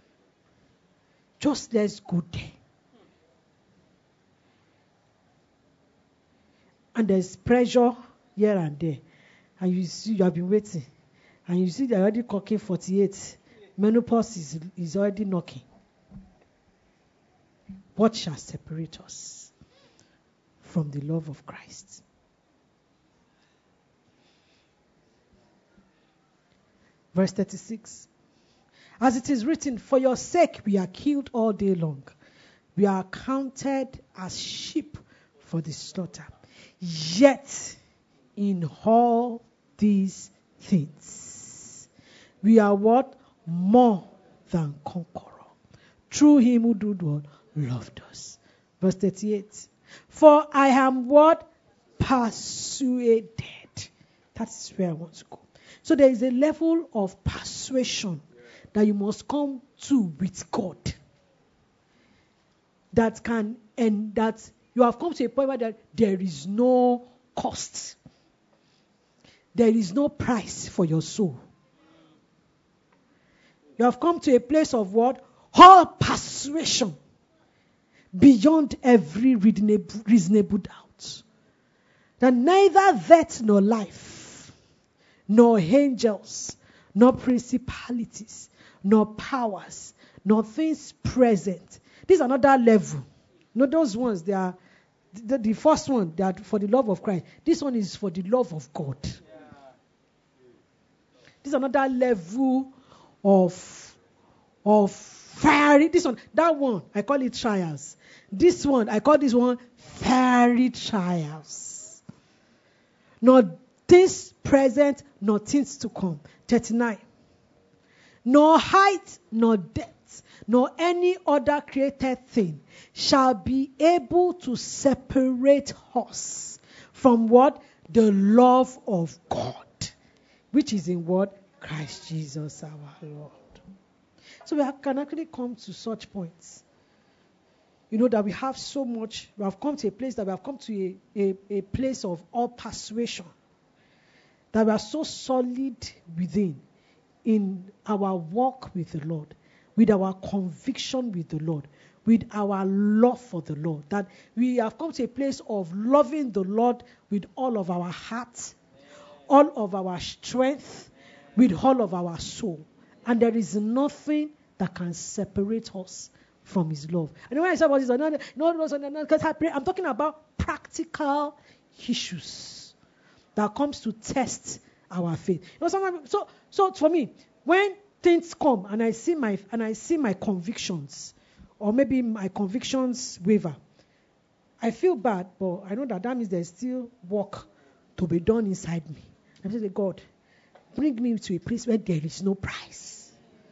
Just let's go there. And there's pressure here and there. And you see, you have been waiting. And you see they're already clocking 48. Menopause is already knocking. What shall separate us from the love of Christ? Verse 36. As it is written, for your sake we are killed all day long. We are counted as sheep for the slaughter. Yet in all these things we are what? More than conqueror. Through him who did what? Loved us. Verse 38. For I am what? Persuaded. That's where I want to go. So there is a level of persuasion that you must come to with God. That can, and that you have come to a point where there is no cost. There is no price for your soul. You have come to a place of what? All persuasion beyond every reasonable doubt. That neither death nor life, nor angels, nor principalities, nor powers, nor things present. This is another level. Not those ones, they are the first one, they are for the love of Christ. This one is for the love of God. This is another level of fiery. This one, that one, I call it trials. This one, I call this one fiery trials. Not things present, nor things to come. 39. Nor height, nor depth, nor any other created thing shall be able to separate us from what? The love of God, which is in what? Christ Jesus our Lord. So we can actually come to such points. You know that we have so much, we have come to a place that we have come to a place of all persuasion. That we are so solid within in our walk with the Lord, with our conviction with the Lord, with our love for the Lord, that we have come to a place of loving the Lord with all of our heart, all of our strength, with all of our soul. And there is nothing that can separate us from his love. And when I say about this, I'm talking about practical issues that comes to test our faith. You know, sometimes, so for me, when things come and I see my convictions, or maybe my convictions waver, I feel bad, but I know that means there's still work to be done inside me. I say, God, bring me to a place where there is no price.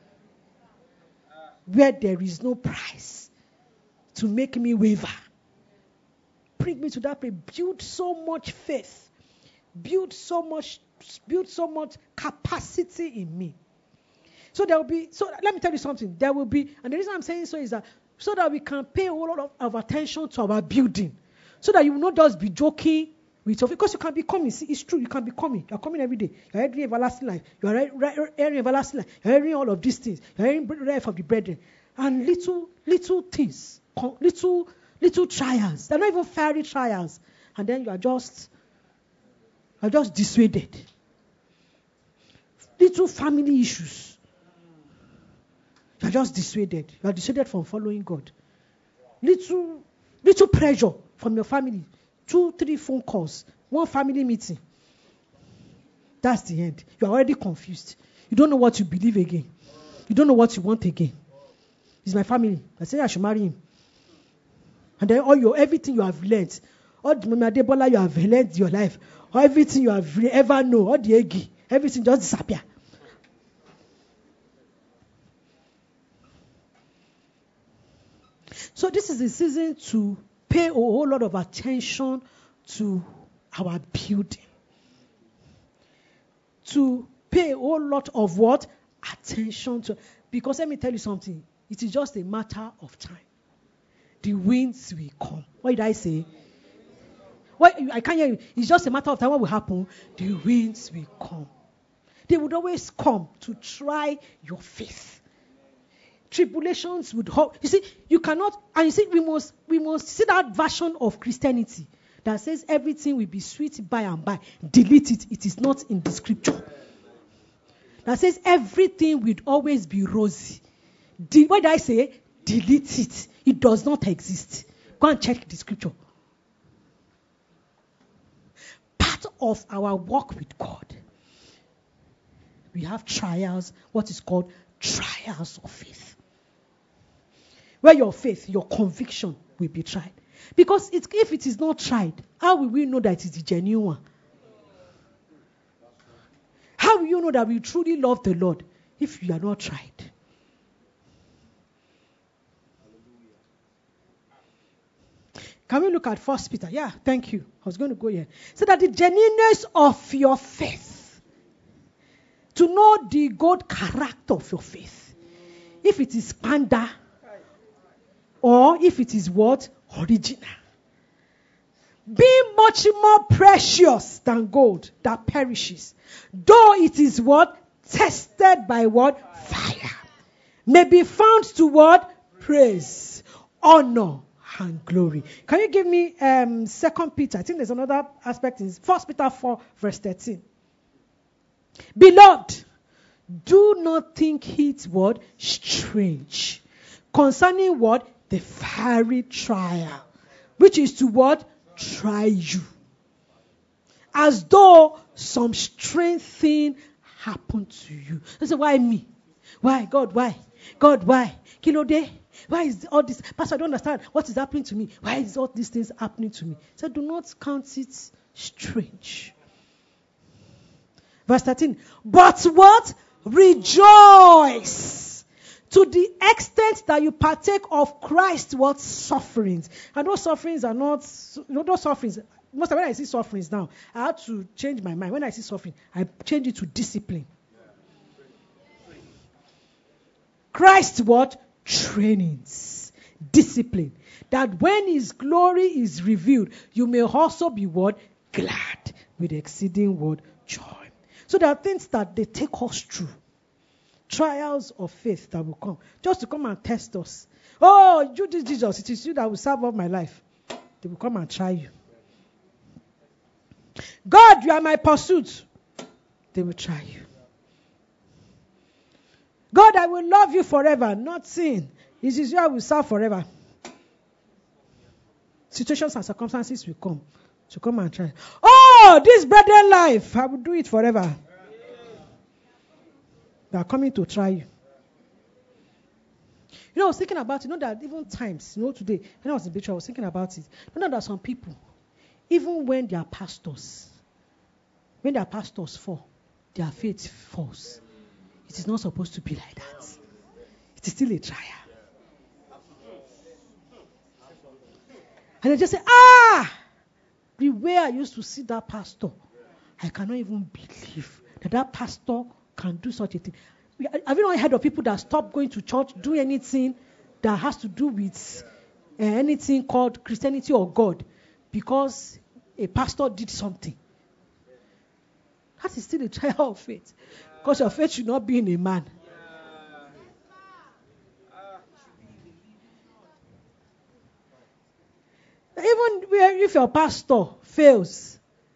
Where there is no price to make me waver. Bring me to that place. Build so much faith. Build so much capacity in me. So let me tell you something. There will be, and the reason I'm saying so is that so that we can pay a whole lot of attention to our building. So that you will not just be joking with yourself. Because you can be coming. See, it's true, you can be coming. You're coming every day. You're hearing everlasting life. You're hearing everlasting life. You're hearing all of these things. You're hearing life of the brethren. And little things, little trials. They're not even fiery trials. And then you are just dissuaded. Little family issues. You are just dissuaded. You are dissuaded from following God. Little pressure from your family. 2-3 phone calls. 1 family meeting. That's the end. You are already confused. You don't know what you believe again. You don't know what you want again. He's my family. I say I should marry him. And then everything you have learned, all the Mama Debola you have learned in your life, or everything you have ever known, all the eggy, everything just disappear. So this is the season to pay a whole lot of attention to our building. To pay a whole lot of what? Attention to. Because let me tell you something. It is just a matter of time. The winds will come. What did I say? What? I can't hear you. It's just a matter of time. What will happen? The winds will come. They would always come to try your faith. Tribulations would help. You see, you cannot, and you see, we must see that version of Christianity that says everything will be sweet by and by. Delete it. It is not in the scripture. That says everything will always be rosy. What did I say? Delete it. It does not exist. Go and check the scripture. Part of our walk with God, we have trials, what is called trials of faith. Where your faith, your conviction will be tried. Because if it is not tried, how will we know that it is the genuine one? How will you know that we truly love the Lord if you are not tried? Can we look at 1 Peter? Yeah, thank you. I was going to go here. So that the genuineness of your faith, to know the good character of your faith, if it is panda, or if it is what? Original. Being much more precious than gold that perishes, though it is what? Tested by what? Fire. May be found to what? Praise, honor, and glory. Can you give me 2 Peter? I think there's another aspect in 1 Peter 4, verse 13. Beloved, do not think it what? Strange. Concerning what? The fiery trial, which is to what? Try you. As though some strange thing happened to you. They say, why me? Why? God, why? God, why? Kilo day? Why is all this? Pastor, I don't understand. What is happening to me? Why is all these things happening to me? So do not count it strange. Verse 13. But what? Rejoice. To the extent that you partake of Christ's what? Sufferings. And those sufferings are not, those sufferings, most of when I see sufferings now, I have to change my mind. When I see suffering, I change it to discipline. Christ's what? Trainings. Discipline. That when his glory is revealed, you may also be what? Glad with exceeding what? Joy. So there are things that they take us through. Trials of faith that will come. Just to come and test us. Oh, you did Jesus. It is you that will serve all my life. They will come and try you. God, you are my pursuit. They will try you. God, I will love you forever. Not sin. It is you I will serve forever. Situations and circumstances will come to come and try. Oh, this brethren life, I will do it forever. They are coming to try you. You know, I was thinking about, that even times, today, when I was in Bishop, I was thinking about it. There are some people, even when they are pastors, fall, their faith falls. It is not supposed to be like that. It is still a trial. And they just say, the way I used to see that pastor, I cannot even believe that pastor can do such a thing. Have you not heard of people that stop going to church, do anything that has to do with anything called Christianity or God because a pastor did something? That is still a trial of faith. Because your faith should not be in a man. Even if your pastor fails,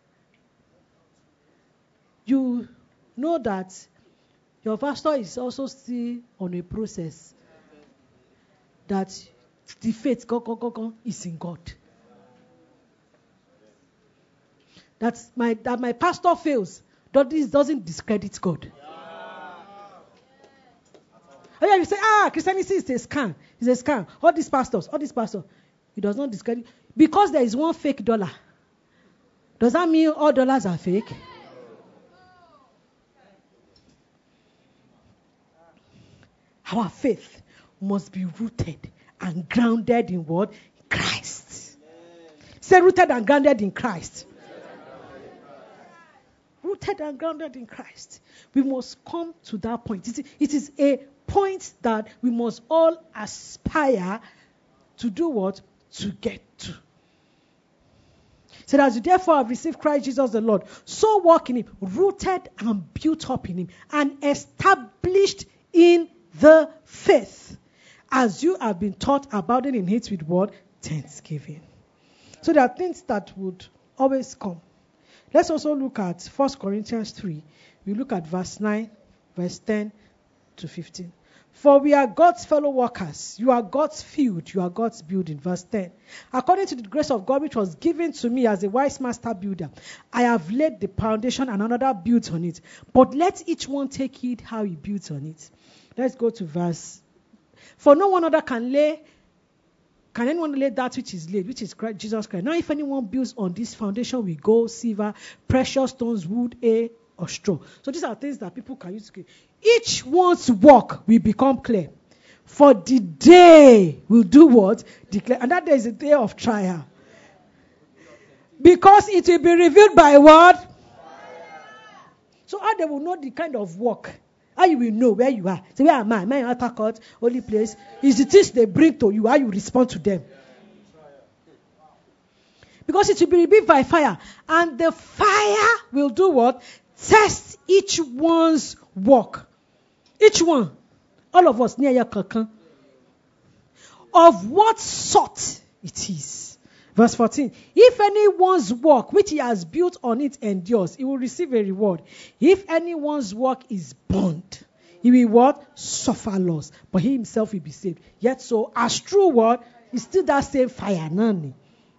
you know that your pastor is also still on a process. That the faith is in God. That my pastor fails, this doesn't discredit God. Oh yeah, you say, Christianity is a scam. It's a scam. All these pastors. It does not discredit. Because there is one fake dollar. Does that mean all dollars are fake? Our faith must be rooted and grounded in what? Christ. Say rooted and grounded in Christ. Rooted and grounded in Christ. We must come to that point. It is a point that we must all aspire to do what? To get to. So as you therefore have received Christ Jesus the Lord, so walk in him, rooted and built up in him, and established in the faith, as you have been taught, abounding in it with what? Thanksgiving. So there are things that would always come. Let's also look at 1 Corinthians 3. We look at verse 9, verse 10 to 15. For we are God's fellow workers. You are God's field. You are God's building. Verse 10. According to the grace of God which was given to me as a wise master builder, I have laid the foundation and another builds on it. But let each one take heed how he builds on it. Let's go to verse. For no one other can anyone lay that which is laid, which is Christ, Jesus Christ. Now if anyone builds on this foundation with gold, silver, precious stones, wood, hay, or straw. So these are things that people can use to create. Each one's work will become clear. For the day will do what? Declare. And that day is a day of trial. Because it will be revealed by what? So how they will know the kind of work. How you will know where you are. So where am I? Am I in outer court? Holy place? Is the things they bring to you, how you respond to them. Because it will be revealed by fire. And the fire will do what? Test each one's work. Each one. All of us near your kankan. Of what sort it is. Verse 14. If anyone's work which he has built on it endures, he will receive a reward. If anyone's work is burnt, he will what? Suffer loss. But he himself will be saved. Yet so, as true word, it's still that same fire. None.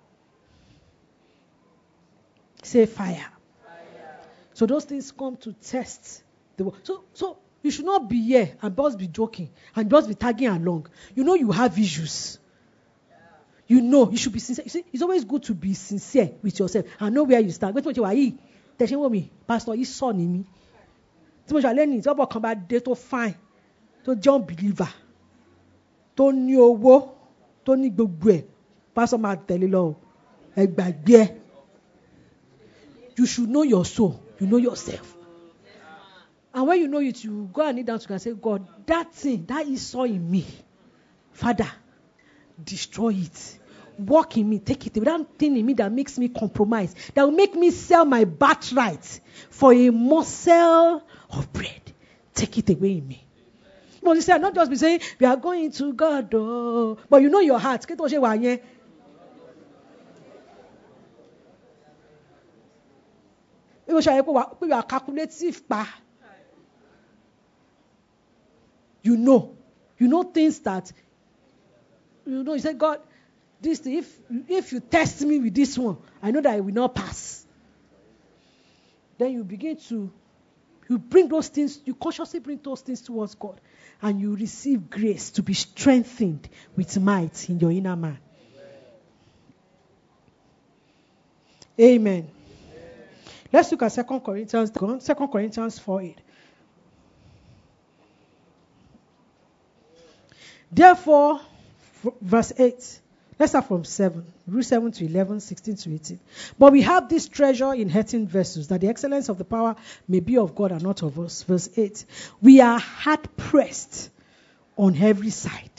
Say fire. So those things come to test the work. So you should not be here and just be joking and just be tagging along. You know you have issues. You know, you should be sincere. You see, it's always good to be sincere with yourself and know where you stand. Wait, me, Pastor, you saw me. Tí mo ṣàlẹ́ ní ìjọba kan bá dé tó fine, tó jẹ́ unbeliever, tó ní owó, tó ní gbogbo ẹ̀, Pastor máa tẹ̀lé lọ, ẹ gbàgbé ẹ. You should know your soul. You know yourself. And when you know it, you go and kneel down to God and say, God, that thing, that is so in me. Father, destroy it. Walk in me, take it away. That thing in me that makes me compromise, that will make me sell my birthright for a morsel of bread. Take it away in me. But you say, not just be saying, we are going to God, oh. But you know your heart. You are calculative. You know things that, you say, God, this thing, if you test me with this one, I know that I will not pass. Then you begin to, you bring those things, you consciously bring those things towards God, and you receive grace to be strengthened with might in your inner man. Amen. Let's look at 2 Corinthians 4:8. Therefore, verse 8. Let's start from 7. Rule 7 to 11, 16 to 18. But we have this treasure in earthen vessels, that the excellence of the power may be of God and not of us. Verse 8. We are hard pressed on every side,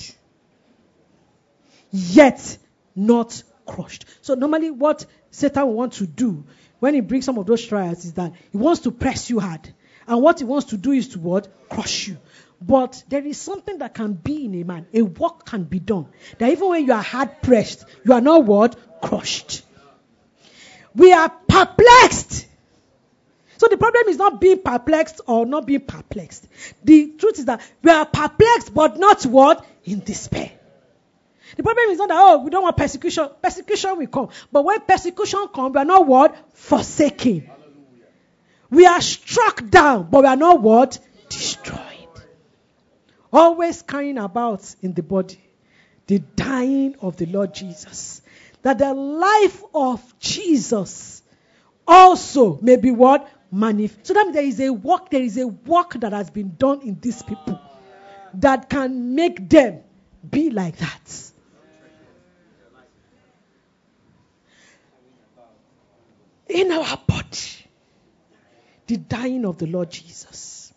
yet not crushed. So normally what Satan will want to do when he brings some of those trials is that he wants to press you hard. And what he wants to do is to what? Crush you. But there is something that can be in a man. A work can be done. That even when you are hard pressed, you are not what? Crushed. We are perplexed. So the problem is not being perplexed or not being perplexed. The truth is that we are perplexed but not what? In despair. The problem is not that, we don't want persecution. Persecution will come. But when persecution comes, we are not what? Forsaken. We are struck down, but we are not what? Destroyed. Always carrying about in the body the dying of the Lord Jesus. That the life of Jesus also may be what? Manifest. So that means there is a work that has been done in these people that can make them be like that. In our body, the dying of the Lord Jesus.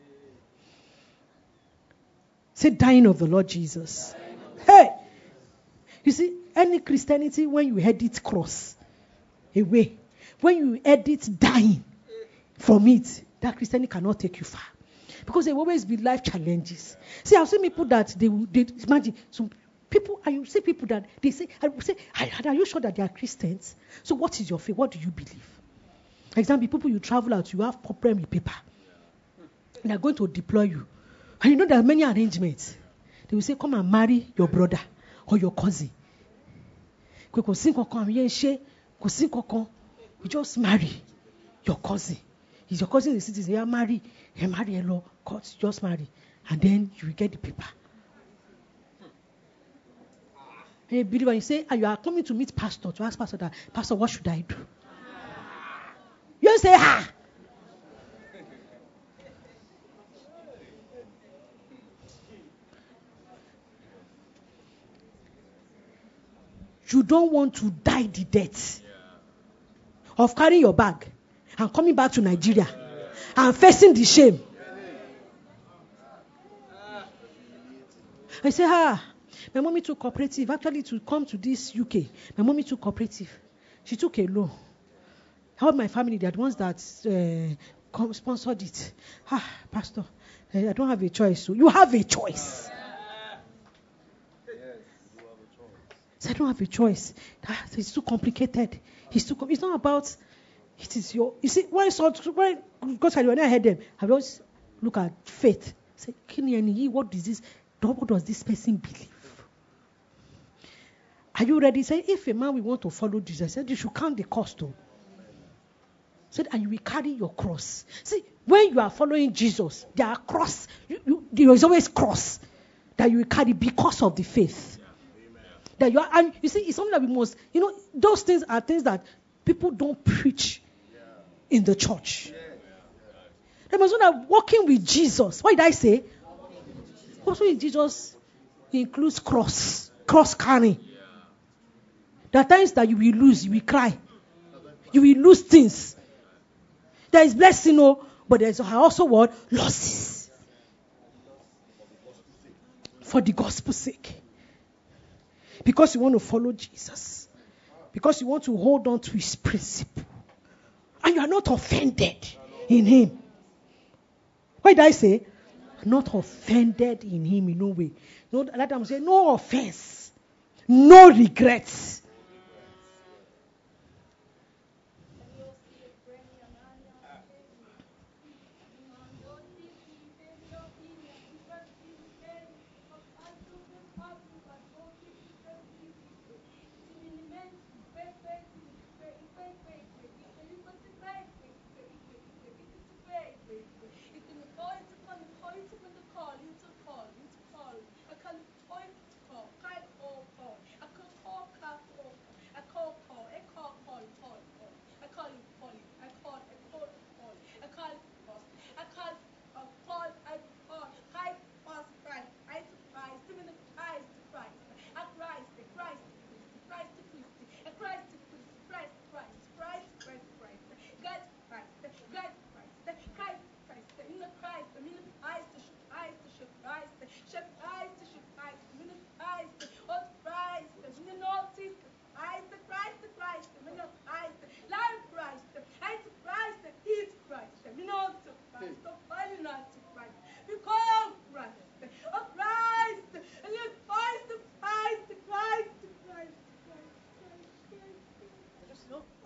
Say, dying of the Lord Jesus. Hey! You see, any Christianity, when you edit cross away, when you edit dying from it, that Christianity cannot take you far. Because there will always be life challenges. See, I've seen people that they imagine some people, and you see people that they say, are you sure that they are Christians? So what is your faith? What do you believe? For example, people you travel out, you have problem with paper. They are going to deploy you. And you know there are many arrangements. They will say, come and marry your brother or your cousin. You just marry your cousin. Is your cousin a citizen? You marry a law court, just marry. And then you will get the paper. And you believe when you say, you are coming to meet pastor, to ask pastor that, Pastor, what should I do? You say, You don't want to die the death of carrying your bag and coming back to Nigeria and facing the shame. I say, my mommy took cooperative. Actually, to come to this UK, my mommy took cooperative. She took a loan. All my family, they're the ones that sponsored it. Pastor, I don't have a choice. So you have a choice. So I don't have a choice. It's too complicated. It's not about. It is your. You see, when I heard them, I always look at faith. Say, what is this? What does this person believe? Are you ready? Say, if a man will want to follow Jesus, I said you should count the cost. Said, and you will carry your cross. See, when you are following Jesus, there are cross. There is always cross that you will carry because of the faith. That you are, and you see, it's something that we must, those things are things that people don't preach in the church. They must know that walking with Jesus, what did I say? Also with Jesus includes cross carrying. There are times that you will lose, you will cry. You will lose things. There is blessing, but there is also what? Losses. For the gospel's sake. Because you want to follow Jesus. Because you want to hold on to his principle. And you are not offended in him. What did I say? Not offended in him in no way. That I'm saying no offense. No regrets.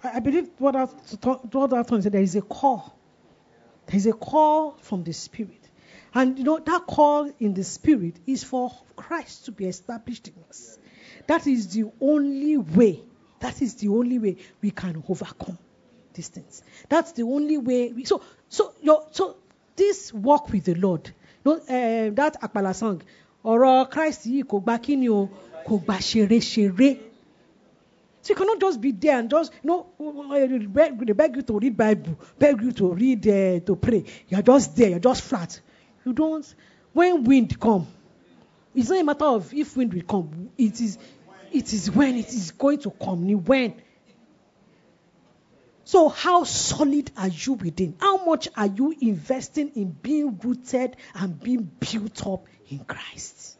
I believe what I've said, there is a call. There is a call from the Spirit. And that call in the Spirit is for Christ to be established in us. That is the only way. That is the only way we can overcome these things. That's the only way. So this walk with the Lord, that Akpala song, or Christ yi kò gbà kíni o, kò gbà ṣeré. So you cannot just be there and just, they beg you to read Bible, beg you to read, to pray. You're just there, you're just flat. You don't. When wind come, it's not a matter of if wind will come. It is when it is going to come. When. So how solid are you within? How much are you investing in being rooted and being built up in Christ?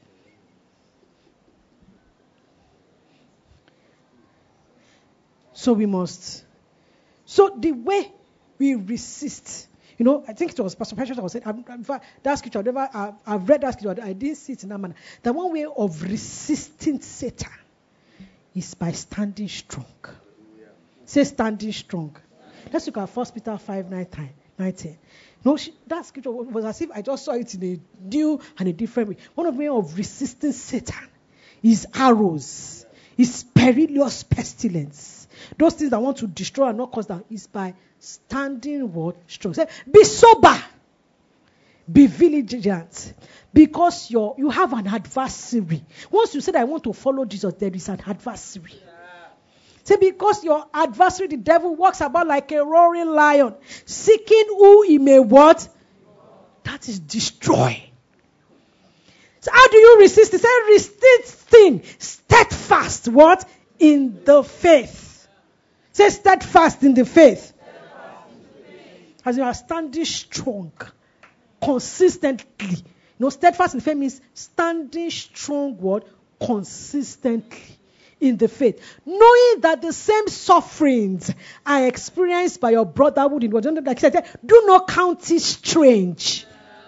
So we must. So the way we resist, I think it was Pastor Patrick that was saying, that scripture, I've read that scripture, I didn't see it in that manner. The one way of resisting Satan is by standing strong. Say standing strong. Let's look at 1 Peter 5, 9-10. That scripture was as if I just saw it in a new and a different way. One of the ways of resisting Satan is arrows, is perilous pestilence. Those things that want to destroy and not cause that is by standing strong. Say, be sober, be vigilant, because you have an adversary. Once you say that I want to follow Jesus, there is an adversary. Say, because your adversary, the devil, walks about like a roaring lion, seeking who he may what? That is destroy. So how do you resist it? Say, resisting, steadfast, what? In the faith. Say, steadfast in the faith. As you are standing strong, consistently. Steadfast in the faith means standing strong, what? Consistently in the faith. Knowing that the same sufferings are experienced by your brotherhood in the world. Like I said, do not count it strange.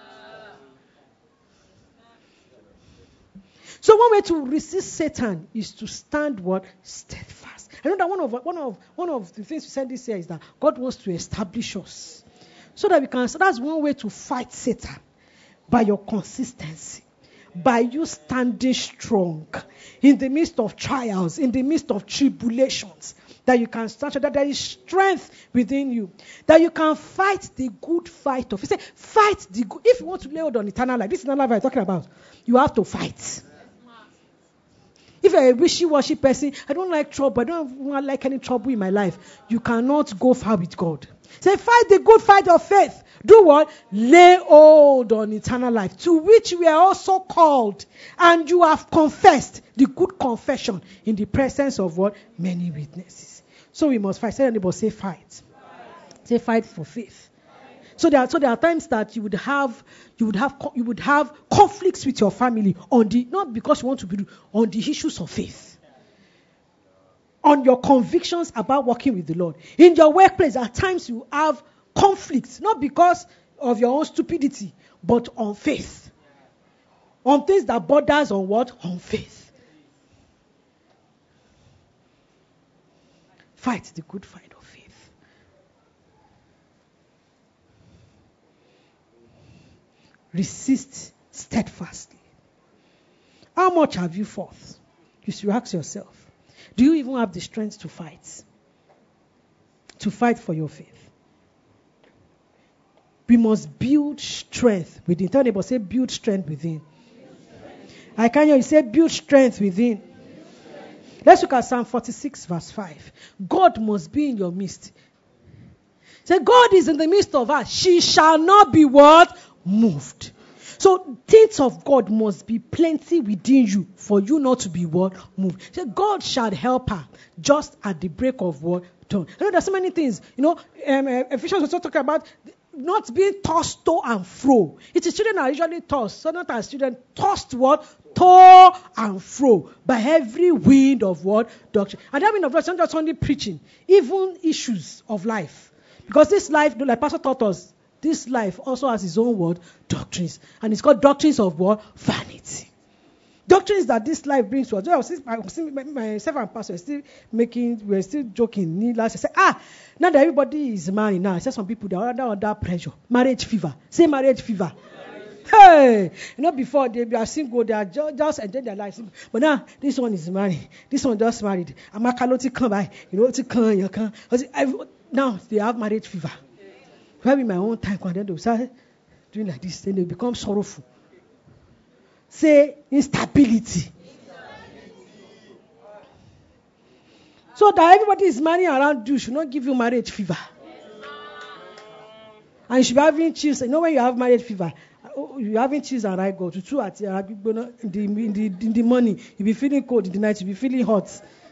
So one way to resist Satan is to stand what? Steadfast. I know that one of the things we said this year is that God wants to establish us. So that we can, so that's one way to fight Satan. By your consistency. By you standing strong. In the midst of trials, in the midst of tribulations. That you can stand, that there is strength within you. That you can fight the good fight of. He said, fight the good. If you want to lay hold on eternal life, this is eternal life I'm talking about. You have to fight. If you're a wishy-washy person, I don't like trouble, I don't like any trouble in my life, you cannot go far with God. Say, fight the good fight of faith. Do what? Lay hold on eternal life, to which we are also called, and you have confessed the good confession in the presence of what? Many witnesses. So we must fight. Say, anybody say fight. Say fight for faith. So there are times that you would have conflicts with your family not because you want to be on the issues of faith, on your convictions about working with the Lord. In your workplace, at times you have conflicts, not because of your own stupidity, but on faith, on things that borders on what? On faith. Fight the good fight of faith. Resist steadfastly. How much have you fought? You should ask yourself. Do you even have the strength to fight? To fight for your faith. We must build strength within. Tell neighbor, say build strength within. I can hear you say build strength within. Let's look at Psalm 46 verse 5. God must be in your midst. Say, God is in the midst of us. She shall not be what? Moved. So things of God must be plenty within you for you not to be what? Moved. So God shall help her just at the break of what? Dawn. I know there's so many things. Ephesians also talking about not being tossed to and fro. It is children are usually tossed. So not as children tossed what? To and fro by every wind of what? Doctrine. And that wind of doctrine is not just only preaching, even issues of life. Because this life, like Pastor taught us, this life also has its own word, doctrines. And it's called doctrines of what? Vanity. Doctrines that this life brings to us. I was still myself and pastor we're still joking. Last year, say, now that everybody is married now, I said some people they are under pressure. Marriage fever. Say marriage fever. Hey, before they are single, they are just enjoying their lives. But now this one is married. This one just married. Amakaloti come by. You can. Now they have marriage fever. Maybe my own time, and then they start doing like this, then they become sorrowful. Say instability. So that everybody is marrying around you should not give you marriage fever. And you should be having chills. When you have marriage fever, you're having chills and right go to 2 at in the morning, you'll be feeling cold, in the night you'll be feeling hot.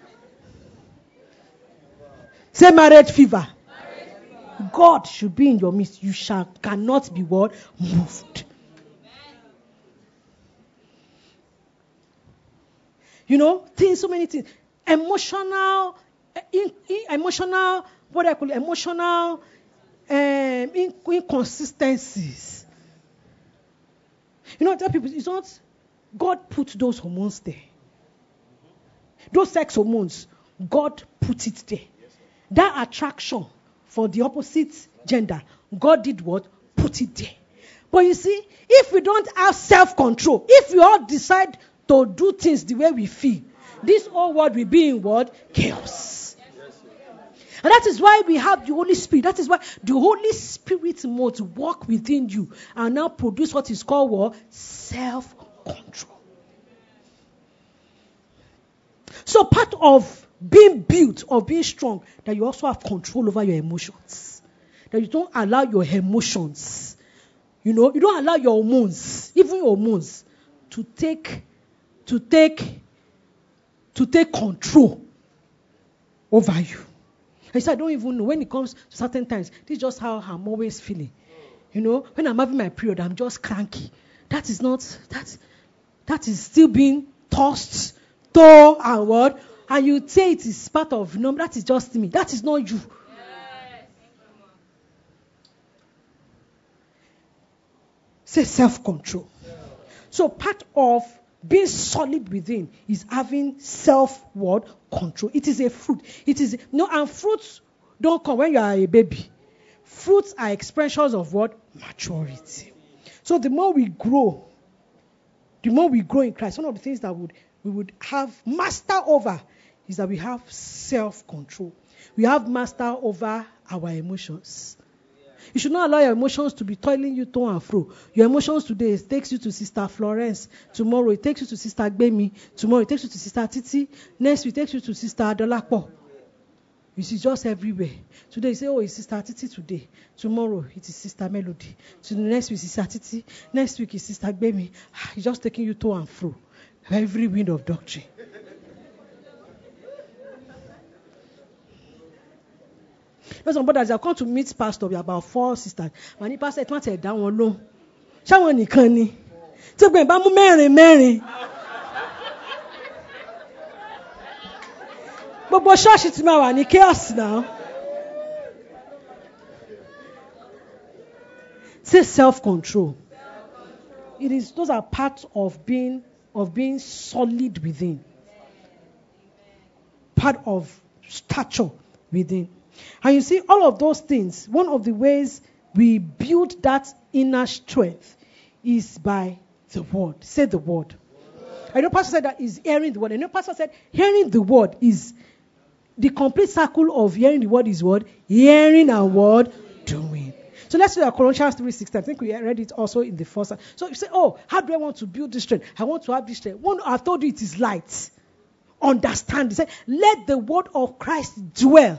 Say marriage fever. God should be in your midst. You cannot be what? Moved. So many things. Emotional, what I call it, emotional inconsistencies. Tell people, it's not God put those hormones there. Those sex hormones, God put it there. That attraction for the opposite gender, God did what? Put it there. But you see, if we don't have self-control, if we all decide to do things the way we feel, this whole world will be in what? Chaos. And that is why we have the Holy Spirit. That is why the Holy Spirit must work within you and now produce what is called what? Self-control. So part of being built or being strong, that you also have control over your emotions. That you don't allow your emotions, you don't allow your hormones, even your hormones, to take control over you. I said, I don't even know. When it comes to certain times, this is just how I'm always feeling. When I'm having my period, I'm just cranky. That is still being tossed, and what? And you say it is part of, that is just me. That is not you. Say self-control. So part of being solid within is having control. It is a fruit. And fruits don't come when you are a baby. Fruits are expressions of what? Maturity. So the more we grow in Christ, one of the things that we would have master over is that we have self-control. We have master over our emotions. You should not allow your emotions to be toiling you to and fro. Your emotions today takes you to Sister Florence. Tomorrow it takes you to Sister Gbemi. Tomorrow it takes you to Sister Titi. Next week it takes you to Sister Adolapo. It's just everywhere. Today you say, it's Sister Titi today. Tomorrow it is Sister Melody. So the next week is Sister Titi. Next week is Sister Gbemi. It's just taking you to and fro. Every wind of doctrine. Some brothers have come to meet pastor. We are about 4 sisters. When the pastor said, down one low. Someone ni kan ni. Tí gbé bá mú mẹ́rin. Gbogbo ṣọ́ọ̀ṣì ti máa wà ní chaos now. Say self-control. Those are parts of being solid within. Part of stature within. And you see, all of those things, one of the ways we build that inner strength is by the word. Say the word. I know pastor said that is hearing the word. I know pastor said hearing the word is the complete circle of hearing the word is what? Hearing and word doing. So let's look at Colossians 3:16. I think we read it also in the first. So you say, how do I want to build this strength? I want to have this strength. One, I told you it is light. Understand. He said, let the word of Christ dwell.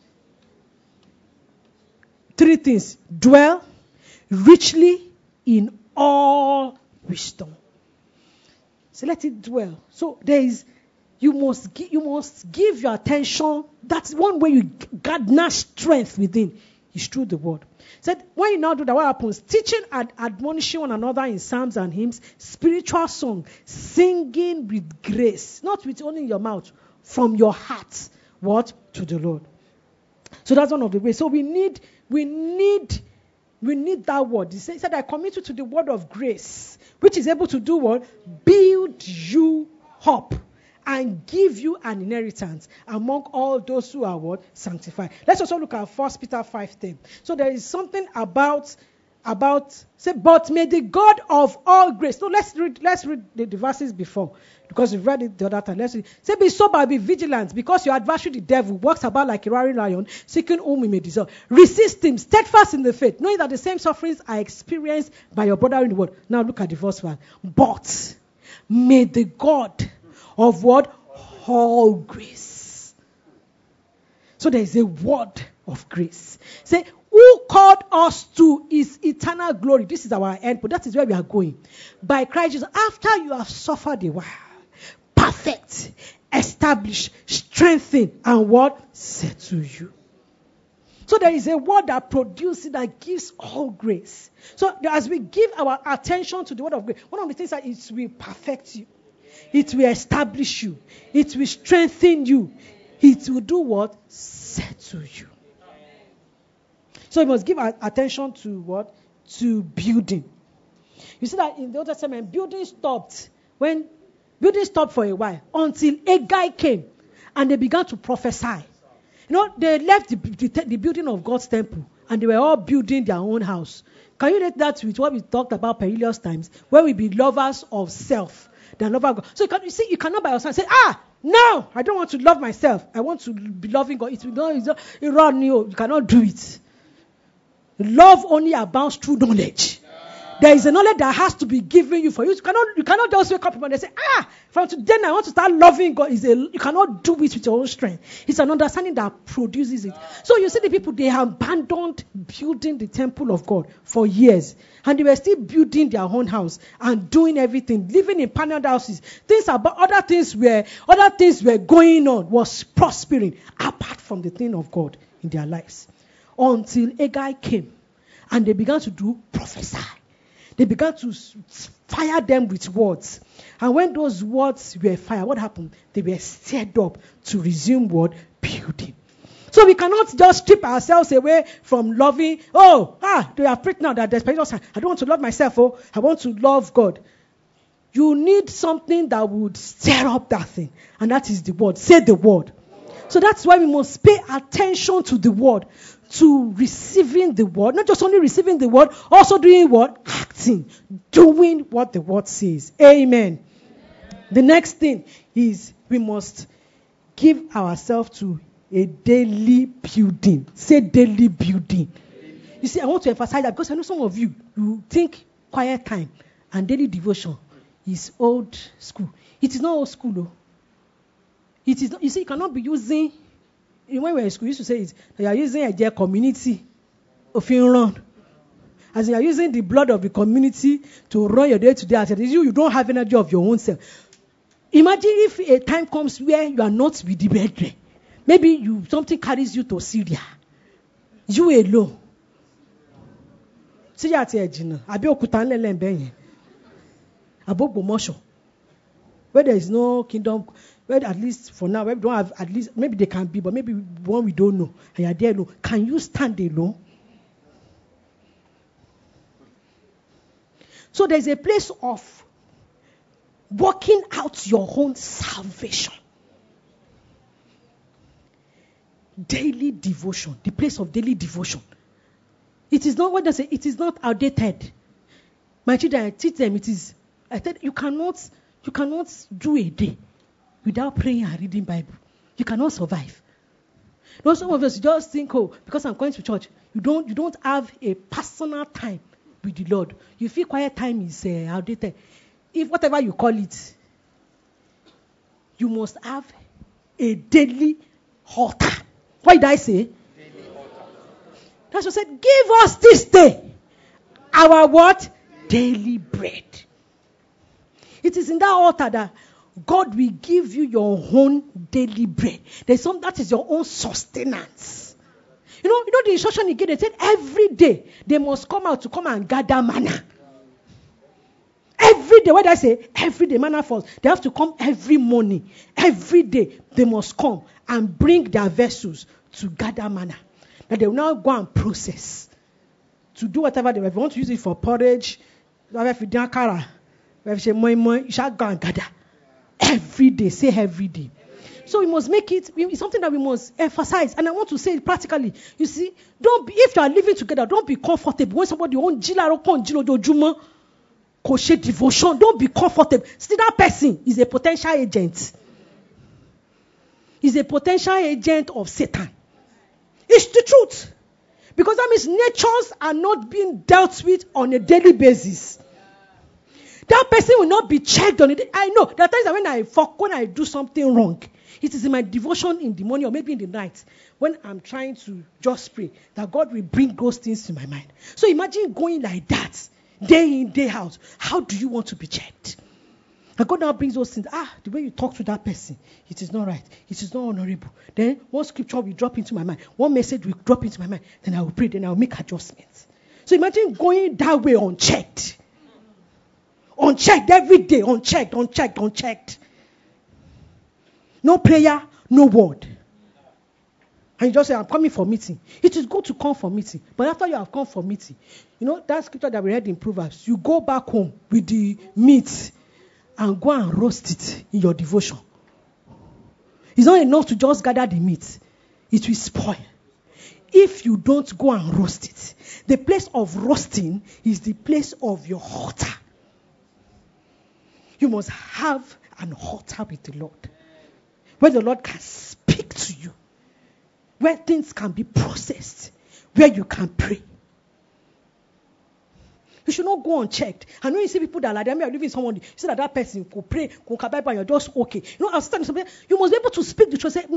3 things. Dwell richly in all wisdom. So let it dwell. So you must give your attention. That's one way you garner strength within is through the word. Said when you now do that, what happens? Teaching and admonishing one another in psalms and hymns, spiritual song, singing with grace, not with only your mouth, from your heart. What? To the Lord. So that's one of the ways. So we need We need that word. He said, I commit you to the word of grace, which is able to do what? Build you up and give you an inheritance among all those who are what? Sanctified. Let's also look at 1 Peter 5:10. So there is something about say, but may the God of all grace. So let's read the verses before, because we've read it the other time. Let's read. Say, be sober, be vigilant, because your adversary the devil walks about like a roaring lion, seeking whom he may devour. Resist him, steadfast in the faith, knowing that the same sufferings are experienced by your brother in the world. Now look at the verse 1. But may the God of what? All grace. So there is a word of grace. Say, who called us to his eternal glory. This is our end, but that is where we are going. By Christ Jesus, after you have suffered a while, perfect, establish, strengthen, and what? Settle you. So there is a word that produces, that gives all grace. So as we give our attention to the word of grace, one of the things that it will perfect you. It will establish you. It will strengthen you. It will do what? Settle you. So we must give our attention to what? To building. You see that in the Old Testament, building stopped for a while until Haggai came and they began to prophesy. They left the building of God's temple and they were all building their own house. Can you relate that with what we talked about perilous times, where we be lovers of self than lovers of God? So you cannot by yourself say, no, I don't want to love myself. I want to be loving God. You cannot do it. Love only abounds through knowledge. There is a knowledge that has to be given you for you. You cannot just wake up and say, from today I want to start loving God. You cannot do it with your own strength. It's an understanding that produces it. So you see the people, they abandoned building the temple of God for years. And they were still building their own house and doing everything, living in paneled houses. Other things were going on, was prospering apart from the thing of God in their lives. Until Haggai came and they began to prophesy. They began to fire them with words. And when those words were fired, what happened? They were stirred up to resume what? Building. So we cannot just strip ourselves away from loving. They are preached now that there's perilous. I don't want to love myself. I want to love God. You need something that would stir up that thing. And that is the word. Say the word. So that's why we must pay attention to the word. To receiving the word, not just only receiving the word, also doing what? Acting, doing what the word says. Amen. The next thing is we must give ourselves to a daily building. Say daily building. You see, I want to emphasize that because I know some of you think quiet time and daily devotion is old school. It is not old school, though. It is not, you see, you cannot be using. When we were in school, we used to say it, that you are using a community of your run. As you are using the blood of the community to run your day-to-day activities, you don't have energy of your own self. Imagine if a time comes where you are not with the brethren. Maybe something carries you to Syria. You alone. Syria ti ejina. Abi okuta nlele nbe yen. Abogbo mosho. Where there is no kingdom. Well, at least for now, we don't have, at least, maybe they can be, but maybe one we don't know, and you're there alone. Can you stand alone? So there's a place of working out your own salvation. Daily devotion, the place of daily devotion. It is not, what they say, it is not outdated. My children, I teach them, I said, you cannot do a day without praying and reading Bible. You cannot survive. Now, some of us just think, because I'm going to church, you don't have a personal time with the Lord. You feel quiet time is outdated. If whatever you call it, you must have a daily altar. What did I say? Daily altar. That's what I said. Give us this day our what? Daily bread. It is in that altar that God will give you your own daily bread. That is your own sustenance. You know the instruction he gave, they said every day they must come out to come and gather manna. Every day, what did I say? Every day manna falls. They have to come every morning. Every day they must come and bring their vessels to gather manna. That they will now go and process to do whatever they want. If you want to use it for porridge, if you don't carry, if you shall go and gather. Every day, say every day. So we must make it, it's something that we must emphasize. And I want to say it practically. You see, if you are living together, don't be comfortable. When somebody won't devotion, don't be comfortable. See, that person is a potential agent. Is a potential agent of Satan. It's the truth. Because that means natures are not being dealt with on a daily basis. That person will not be checked on it. I know there are times that when I do something wrong, it is in my devotion in the morning or maybe in the night when I'm trying to just pray that God will bring those things to my mind. So imagine going like that day in, day out. How do you want to be checked? And God now brings those things. The way you talk to that person, it is not right. It is not honorable. Then one scripture will drop into my mind. One message will drop into my mind. Then I will pray. Then I will make adjustments. So imagine going that way unchecked. Unchecked every day. Unchecked. No prayer, no word. And you just say, I'm coming for meeting. It is good to come for meeting. But after you have come for meeting, that scripture that we read in Proverbs, you go back home with the meat and go and roast it in your devotion. It's not enough to just gather the meat. It will spoil. If you don't go and roast it, the place of roasting is the place of your altar. You must have an altar with the Lord, where the Lord can speak to you, where things can be processed, where you can pray. You should not go unchecked. And when you see people that are like, are living someone, you see that person could pray, could come Bible, and you're just okay. I was telling somebody, you must be able to speak the truth. Say,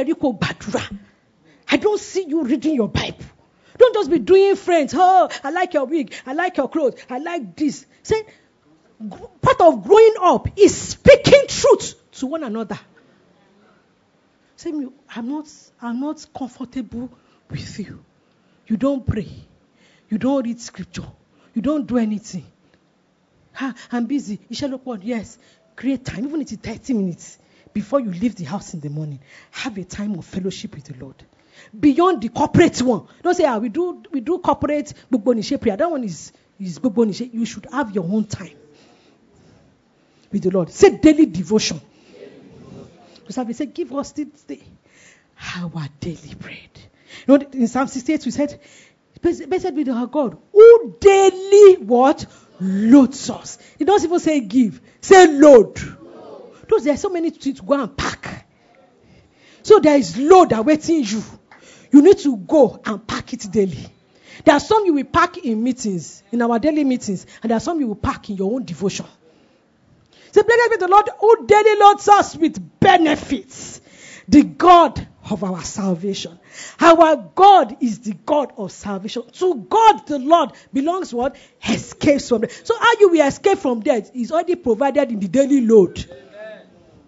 I don't see you reading your Bible. Don't just be doing friends. Oh, I like your wig. I like your clothes. I like this. Say, part of growing up is speaking truth to one another. Say, I'm not comfortable with you. You don't pray. You don't read scripture. You don't do anything. I'm busy. Yes. Create time, even if it's 30 minutes before you leave the house in the morning. Have a time of fellowship with the Lord. Beyond the corporate one. Don't say, we do corporate Bugbonishe prayer. That one is Bugbonishe. You should have your own time with the Lord. Say daily devotion. Because say, give us this day our daily bread. In Psalm 68 we said, blessed be our God, who daily what? Loads us. It doesn't even say give. Say load. Because there are so many things to go and pack. So there is load awaiting you. You need to go and pack it daily. There are some you will pack in meetings, in our daily meetings, and there are some you will pack in your own devotion. Say, blessed be the Lord who daily loads us with benefits. The God of our salvation. Our God is the God of salvation. To God the Lord belongs what? Escapes from death. So how you will escape from death is already provided in the daily load. Amen.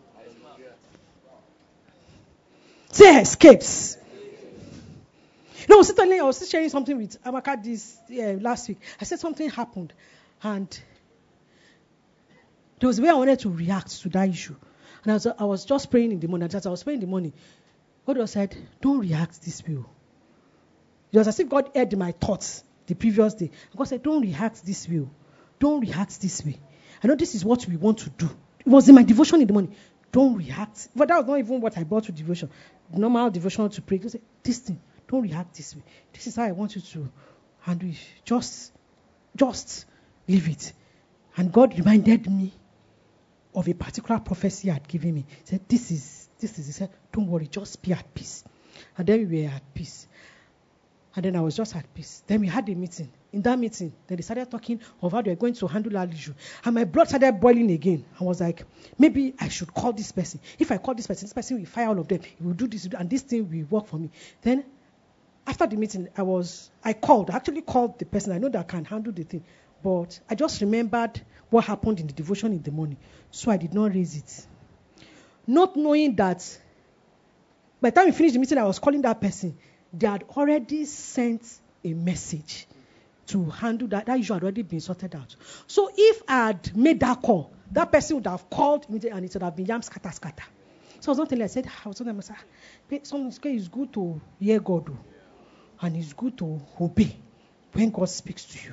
Say escapes. I was sharing something with Amaka this last week. I said something happened and there was a way I wanted to react to that issue. And I was just praying in the morning. As I was praying in the morning, God was said, don't react this way. It was as if God heard my thoughts the previous day. And God said, don't react this way. Don't react this way. I know this is what we want to do. It was in my devotion in the morning. Don't react. But that was not even what I brought to devotion. Normal devotion to pray. God said, this thing, don't react this way. This is how I want you to handle it. Just leave it. And God reminded me of a particular prophecy he had given me. He said, this is. He said, don't worry, just be at peace. And then we were at peace. And then I was just at peace. Then we had a meeting. In that meeting, then they started talking of how they're going to handle that issue. And my blood started boiling again. I was like, maybe I should call this person. If I call this person will fire all of them. He will do this, and this thing will work for me. Then, after the meeting, I actually called the person I know that can handle the thing. But I just remembered what happened in the devotion in the morning. So I did not raise it. Not knowing that by the time we finished the meeting, I was calling that person. They had already sent a message to handle that. That issue had already been sorted out. So if I had made that call, that person would have called immediately and it would have been yam scatter. So I was not telling her, I was telling her, it's good to hear God and it's good to obey. when God speaks to you.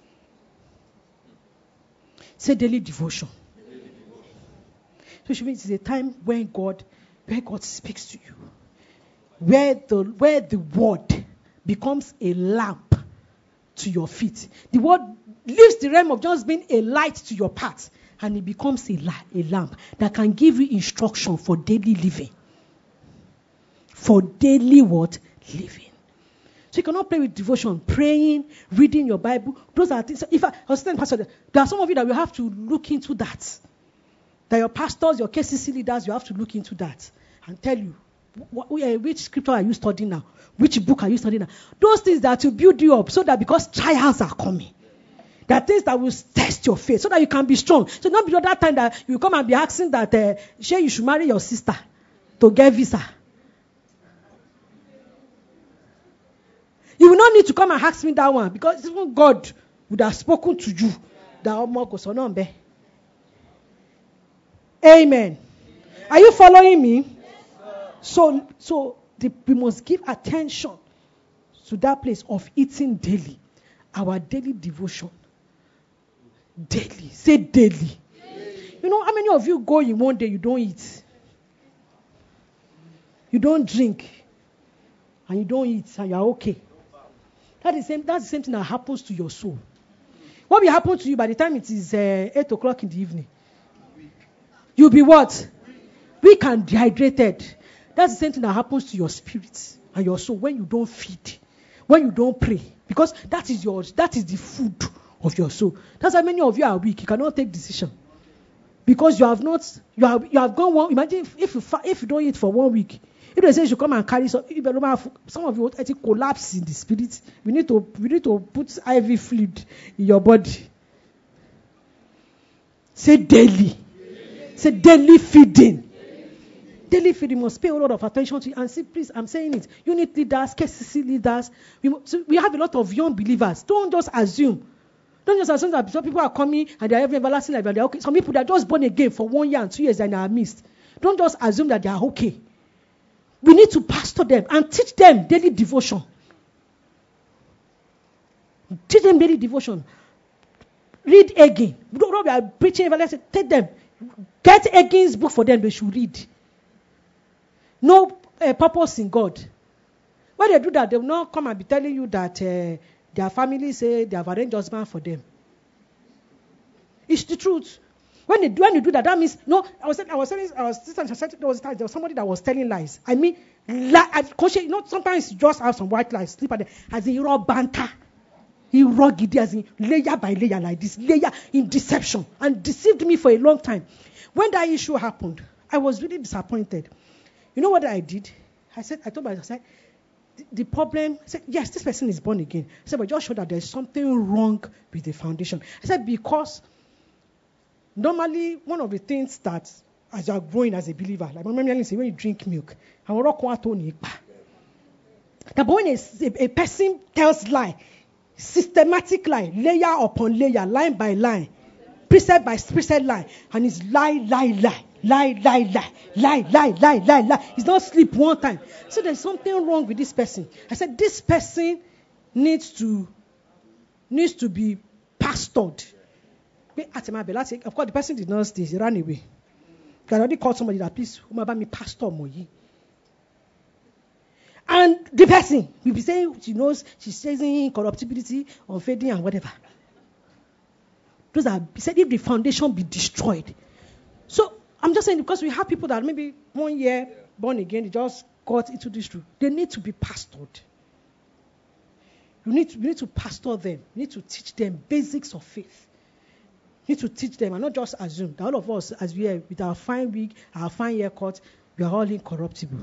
Say daily devotion. So it means it's a time where God speaks to you. Where the word becomes a lamp to your feet. The word leaves the realm of just being a light to your path, and it becomes a lamp that can give you instruction for daily living. For daily what? Living. So you cannot play with devotion, praying, reading your Bible. Those are things. If I was telling Pastor, there are some of you that will have to look into that. That your pastors, your KCC leaders, you have to look into that and tell you which scripture are you studying now, which book are you studying now. Those things that will build you up so that because trials are coming, there are things that will test your faith so that you can be strong. So not be that time that you come and be asking that Shay, you should marry your sister to get visa. You will not need to come and ask me that one because even God would have spoken to you. That Amen. Are you following me? So we must give attention to that place of eating daily. Our daily devotion. Daily. Say daily. You know how many of you go in one day, you don't eat. You don't drink. And you don't eat and you're okay. That's the same thing that happens to your soul. What will happen to you by the time it is 8 o'clock in the evening? You'll be what? Weak and dehydrated. That's the same thing that happens to your spirit and your soul when you don't feed, when you don't pray. Because that is the food of your soul. That's why many of you are weak. You cannot take decision. Because you have gone one. Imagine if you don't eat for 1 week. If they say you should come and carry some of you will actually collapse in the spirit. We need to put IV fluid in your body. Say daily. Say daily feeding. Daily feeding must pay a lot of attention to you. And see, please, I'm saying it. Unit leaders, KCC leaders. We have a lot of young believers. Don't just assume. Don't just assume that some people are coming and they are having everlasting life and they are okay. Some people that are just born again for 1 year and 2 years and they are missed. Don't just assume that they are okay. We need to pastor them and teach them daily devotion. Teach them daily devotion. Read again. Don't be preaching. Take them. Get Egin's book for them. They should read. No purpose in God. When they do that, they will not come and be telling you that their family say they have arranged husband for them. It's the truth. When you do that, that means no. There was somebody that was telling lies. I mean, sometimes you just have some white lies, sleep at them, as in raw banter, raw giddy, as in layer by layer like this, layer in deception, and deceived me for a long time. When that issue happened, I was really disappointed. You know what I did? I told myself, the problem. I said, yes, this person is born again. I said, but just show that there's something wrong with the foundation. I said because. Normally, one of the things that, as you are growing as a believer, like my mom say, when you drink milk, but when a person tells lie, systematic lie, layer upon layer, line by line, precept by precept line, and it's lie. It's not sleep one time. So there's something wrong with this person. I said, this person needs to be pastored. Of course, the person did not stay. He ran away. I already called somebody that, please, me pastor Moyi. And the person will be saying she knows she's chasing corruptibility, unfading, and whatever. Those are, he said, if the foundation be destroyed. So I'm just saying because we have people that maybe 1 year born again, they just got into this truth. They need to be pastored. We need to pastor them. We need to teach them basics of faith. We need to teach them and not just assume that all of us, as we are with our fine wig, our fine haircut, we are all incorruptible.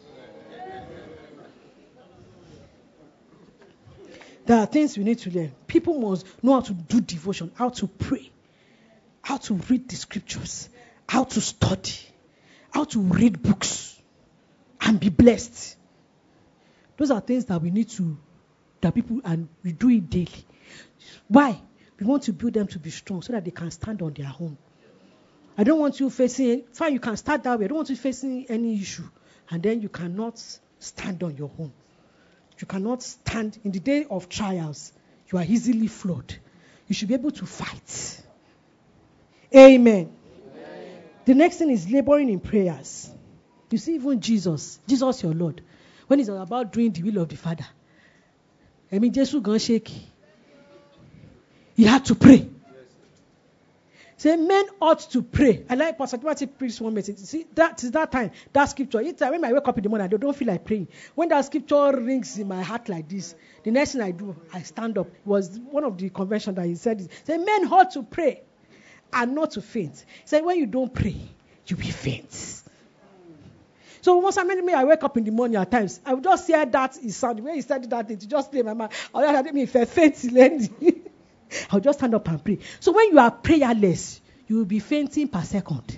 There are things we need to learn. People must know how to do devotion, how to pray, how to read the scriptures, how to study, how to read books, and be blessed. Those are things that we need to, that people, and we do it daily. Why? We want to build them to be strong so that they can stand on their own. I don't want you facing, fine, you can start that way. I don't want you facing any issue, and then you cannot stand on your own. You cannot stand in the day of trials. You are easily flawed. You should be able to fight. Amen. The next thing is laboring in prayers. You see, even Jesus your Lord, when he's about doing the will of the Father, Jesus gone shaky. He had to pray. Say, men ought to pray. I like Pastor Timothy preached one message. See, that is that time, that scripture. It's when I wake up in the morning, I don't feel like praying. When that scripture rings in my heart like this, the next thing I do, I stand up. It was one of the convention that he said, say, men ought to pray and not to faint. He said, when you don't pray, you will faint. So once I wake up in the morning at times, I would just hear that is sound. The way he said that, it just play in my mind. I would if I faint, I'll just stand up and pray. So when you are prayerless, you will be fainting per second.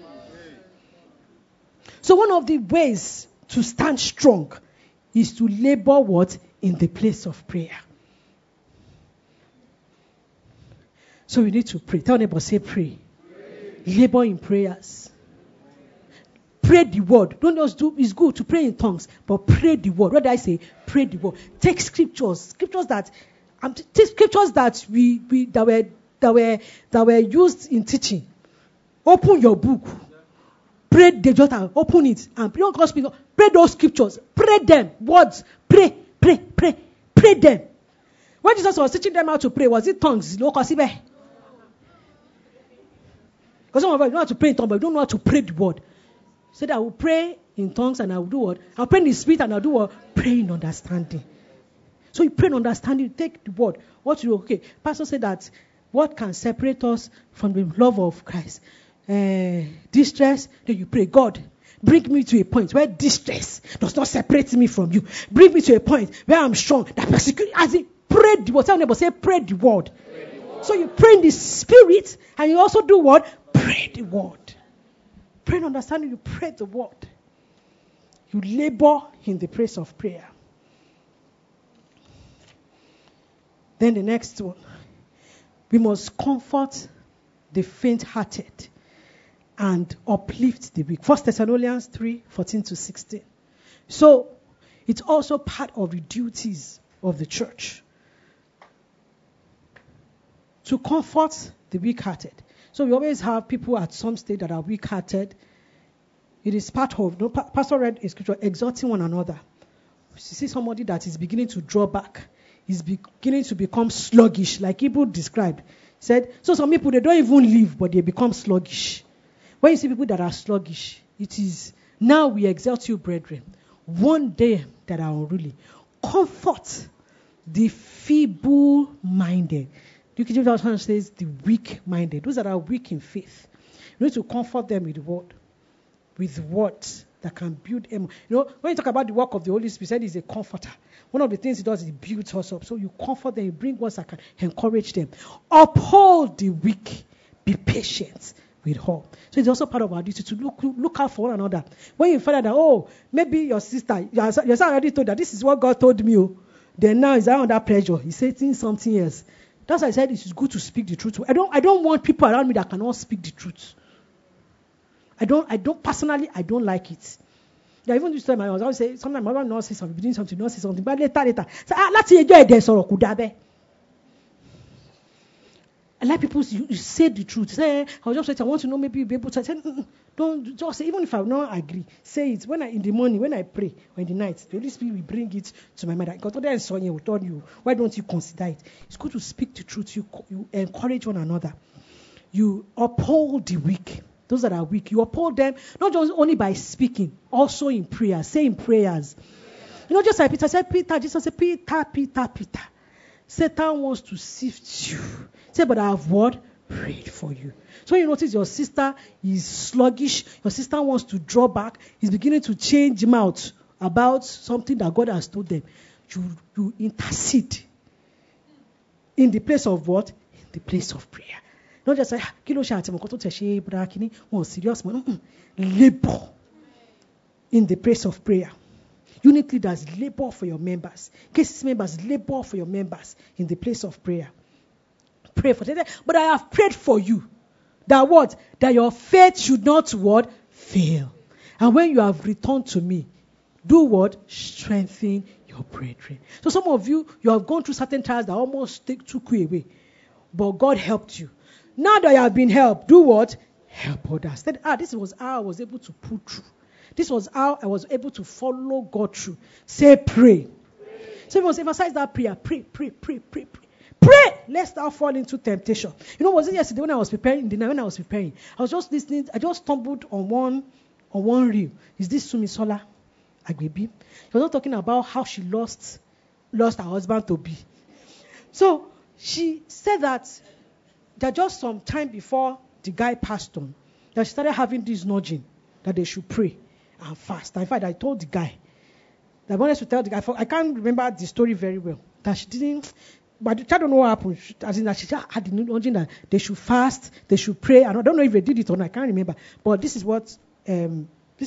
So one of the ways to stand strong is to labor what? In the place of prayer. So we need to pray. Tell neighbor, say pray. Labor in prayers. Pray the word. Don't just do, it's good to pray in tongues, but pray the word. What did I say? Pray the word. Take scriptures that were used in teaching. Open your book. Pray the journal. Open it and don't just speak. Pray those scriptures. Pray them. Words. Pray them. When Jesus was teaching them how to pray, was it tongues? Because some of us know how to pray in tongues, but we don't know how to pray the word. So that I will pray in tongues and I will do what? I'll pray in the spirit and I'll do what? Pray in understanding. So you pray in understanding, you take the word. What you do? Okay, Pastor said that what can separate us from the love of Christ? Distress. Then you pray, God, bring me to a point where distress does not separate me from you. Bring me to a point where I'm strong. That persecute, as in pray the word. Tell neighbor, say pray the word. So you pray in the spirit and you also do what? Pray the word. Pray in understanding, you pray the word. You labor in the place of prayer. Then the next one. We must comfort the faint-hearted and uplift the weak. 1 Thessalonians 3:14-16. So, it's also part of the duties of the church to comfort the weak-hearted. So we always have people at some stage that are weak-hearted. It is part of, Pastor read in scripture, exhorting one another. You see somebody that is beginning to draw back, is beginning to become sluggish, like Hebrew described. He said, so some people, they don't even live, but they become sluggish. When you see people that are sluggish, it is, now we exhort you, brethren, one day that are unruly. Comfort the feeble-minded. The King James Version says the weak-minded. Those that are weak in faith. You need to comfort them with word. With words that can build them. You know, when you talk about the work of the Holy Spirit, he said he's a comforter. One of the things he does is he builds us up. So you comfort them, you bring words that can encourage them. Uphold the weak. Be patient with all. So it's also part of our duty to look out for one another. When you find out that, maybe your sister already told that this is what God told me. Then now he's under pressure. He's saying something else. That's why I said it is good to speak the truth. I don't want people around me that cannot speak the truth. I don't personally like it. Yeah, even this time I was always say, sometimes my mother not say something, doing something, not say something, but later. So let's enjoy this or kudabe. I like people you say the truth. Say, I just say I want to know, maybe you'll be able to say, don't just say, even if I will not agree, say it in the morning when I pray or in the night. The Holy Spirit will bring it to my mind. God told Sonia will tell you, why don't you consider it? It's good to speak the truth. You encourage one another. You uphold the weak. Those that are weak, you uphold them, not just only by speaking, also in prayer. Say in prayers. You know, just like Peter said, Jesus said, Peter. Satan wants to sift you. Say, but I have what? Prayed for you. So you notice your sister is sluggish. Your sister wants to draw back. He's beginning to change mouth about something that God has told them. You intercede. In the place of what? In the place of prayer. Not just say, serious man. Labor in the place of prayer. Unit leaders, labor for your members. Cases members, labor for your members in the place of prayer. Pray for them. But I have prayed for you. That what? That your faith should not what? Fail. And when you have returned to me, do what? Strengthen your prayer train. So some of you have gone through certain trials that almost took you away. But God helped you. Now that you have been helped, do what? Help others. Then, this was how I was able to pull through. This was how I was able to follow God through. Say pray. So we must emphasize that prayer. Pray. Pray, lest thou fall into temptation. Was it yesterday when I was preparing, I was just listening, I just stumbled on one reel. Is this Sumisola Agbebi? She was not talking about how she lost her husband to be. So she said that just some time before the guy passed on, that she started having this nudging that they should pray and fast. In fact, I told the guy, that I wanted to tell the guy, I can't remember the story very well, that she didn't, but I don't know what happened. As in that she had the nudging that they should fast, they should pray. And I don't know if they did it or not, I can't remember. But this is what point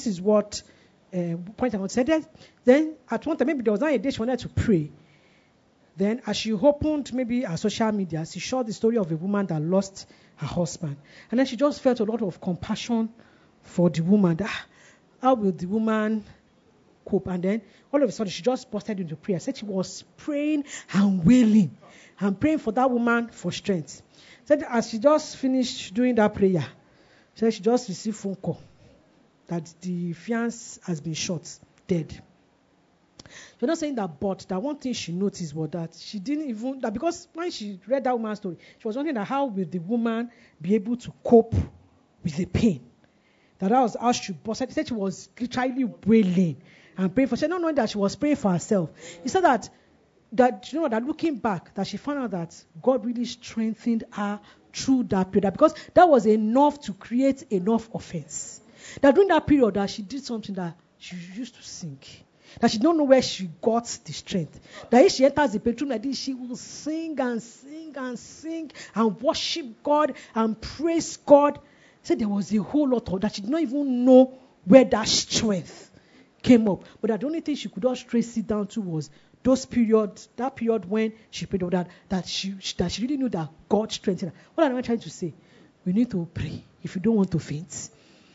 I want to say. Then at one time, maybe there was not a day she wanted to pray. Then as she opened maybe her social media, she saw the story of a woman that lost her husband. And then she just felt a lot of compassion for the woman. How will the woman cope? And then all of a sudden she just busted into prayer. Said she was praying and wailing and praying for that woman for strength. Said as she just finished doing that prayer, she just received phone call that the fiancé has been shot, dead. You're not saying that, but that one thing she noticed was that she didn't even, that because when she read that woman's story, she was wondering that how will the woman be able to cope with the pain. That was how she busted. She said she was literally wailing and praying for. She did not know that she was praying for herself. He said that looking back, that she found out that God really strengthened her through that period. Because that was enough to create enough offense. That during that period, that she did something that she used to sink. That she don't know where she got the strength. That if she enters the bedroom like this, she will sing and sing and sing and worship God and praise God. Said there was a whole lot of that. She did not even know where that strength came up. But that the only thing she could just trace it down to was that period when she prayed that she really knew that God strengthened her. What am I trying to say? We need to pray if you don't want to faint.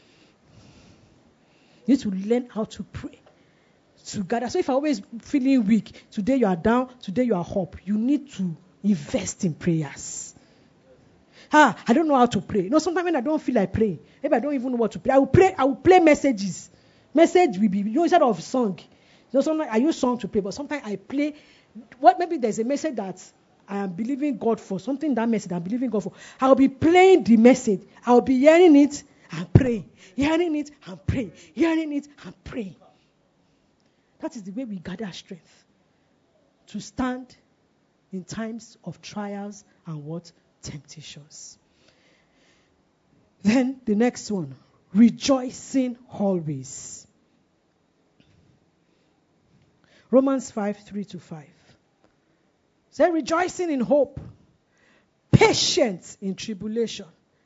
You need to learn how to pray. Together. So if you're always feeling weak, today you are down, today you are up, you need to invest in prayers. I don't know how to pray. Sometimes when I don't feel like praying, maybe I don't even know what to pray. I will play messages. Message will be, instead of song. Sometimes I use song to pray, but sometimes I play, maybe there's a message that I am believing God for, something that message I'm believing God for. I'll be playing the message. I'll be hearing it and praying. Hearing it and praying. Hearing it and praying. That is the way we gather strength to stand in times of trials and temptations. Then the next one, rejoicing always. Romans 5:3-5. Say rejoicing in hope, patient in tribulation,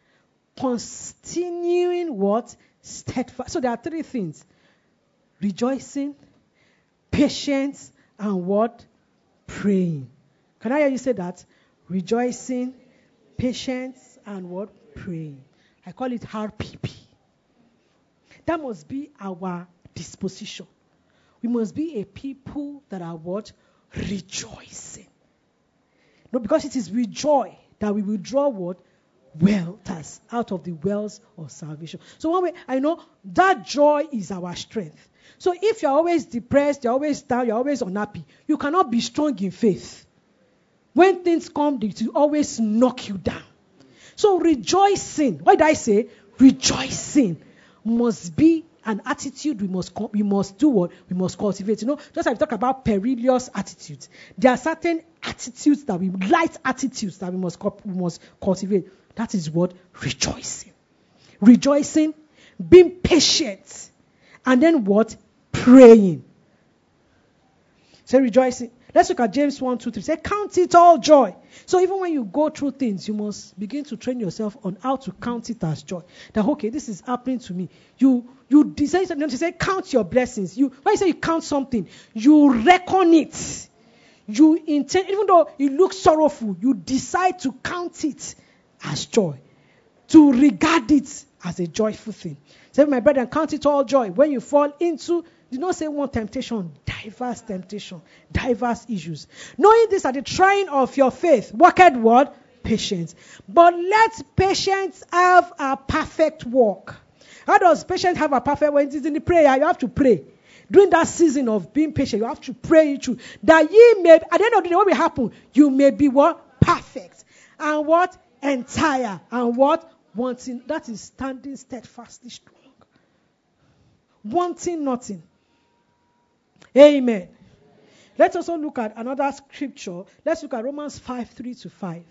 continuing steadfast. So there are three things: rejoicing, patience, and praying. Can I hear you say that? Rejoicing, patience, and praying. I call it RPP. That must be our disposition. We must be a people that are rejoicing. No, because it is with joy that we will draw wealth out of the wells of salvation. So one way I know that joy is our strength. So if you're always depressed, you're always down, you're always unhappy, you cannot be strong in faith. When things come, it will always knock you down. So rejoicing, why did I say rejoicing must be an attitude we must do we must cultivate. Just like we talk about perilous attitudes, there are certain attitudes light attitudes that we must cultivate. That is rejoicing. Rejoicing, being patient, and then praying. Say rejoicing. Let's look at James 1:2-3. Say count it all joy. So even when you go through things, you must begin to train yourself on how to count it as joy. That okay, this is happening to me. You decide something. You say count your blessings. When you say you count something, you reckon it. You intend, even though it looks sorrowful, you decide to count it as joy, to regard it as a joyful thing. Say, my brethren, count it all joy when you fall into did not say one temptation, diverse temptation, diverse issues. Knowing this at the trying of your faith, worketh what? Patience. But let patience have a perfect work. How does patience have a perfect work? It is in the prayer. You have to pray. During that season of being patient, you have to pray it through. That ye may, at the end of the day, what will happen? You may be what? Perfect. And what? Entire. And what? Wanting. That is standing steadfastly strong. Wanting nothing. Amen. Let's also look at another scripture. Let's look at Romans 5:3-5.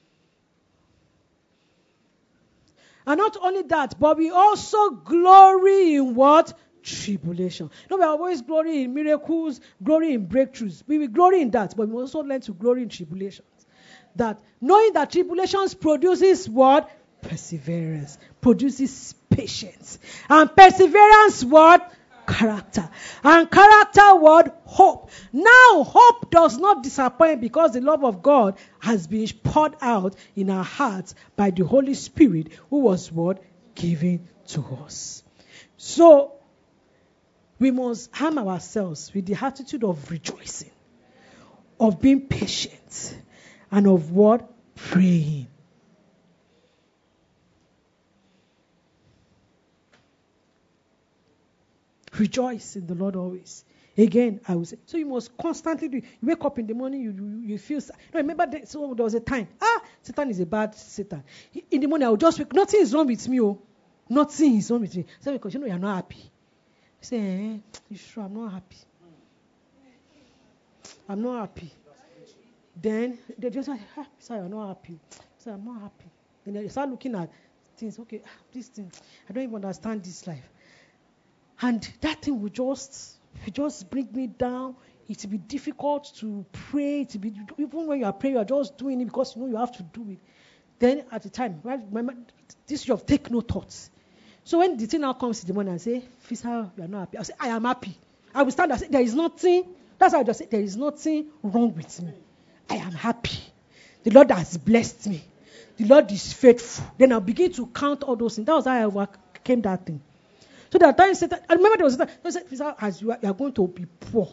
And not only that, but we also glory in what? Tribulation. No, we always glory in miracles, glory in breakthroughs. We will glory in that, but we also learn to glory in tribulations. That knowing that tribulations produces what? Perseverance. Produces patience. And perseverance what? Character. And character what? Hope. Now hope does not disappoint because the love of God has been poured out in our hearts by the Holy Spirit who was what? Given to us. So we must arm ourselves with the attitude of rejoicing, of being patient, and of what? Praying. Rejoice in the Lord always. Again, I will say. So you must constantly do it. You wake up in the morning, you feel sad. No, remember, so there was a time. Satan is a bad Satan. In the morning, I will just wake. Nothing is wrong with me. Nothing is wrong with me. So because you are not happy. I say, you sure I'm not happy? I'm not happy. Then they just say, sorry, I'm not happy. So I'm not happy. Then they start looking at things. Okay, this thing, I don't even understand this life. And that thing will just bring me down. It will be difficult to pray. Even when you are praying, you are just doing it because you know you have to do it. Then at the time, this you have take no thoughts. So when the thing now comes in the morning and say, Fisa, you are not happy. I say, I am happy. I will stand and say, there is nothing. That's how I just say, there is nothing wrong with me. I am happy. The Lord has blessed me. The Lord is faithful. Then I'll begin to count all those things. That was how I overcame that thing. So there are times Satan, I remember there was a time, Fisa, as you are going to be poor.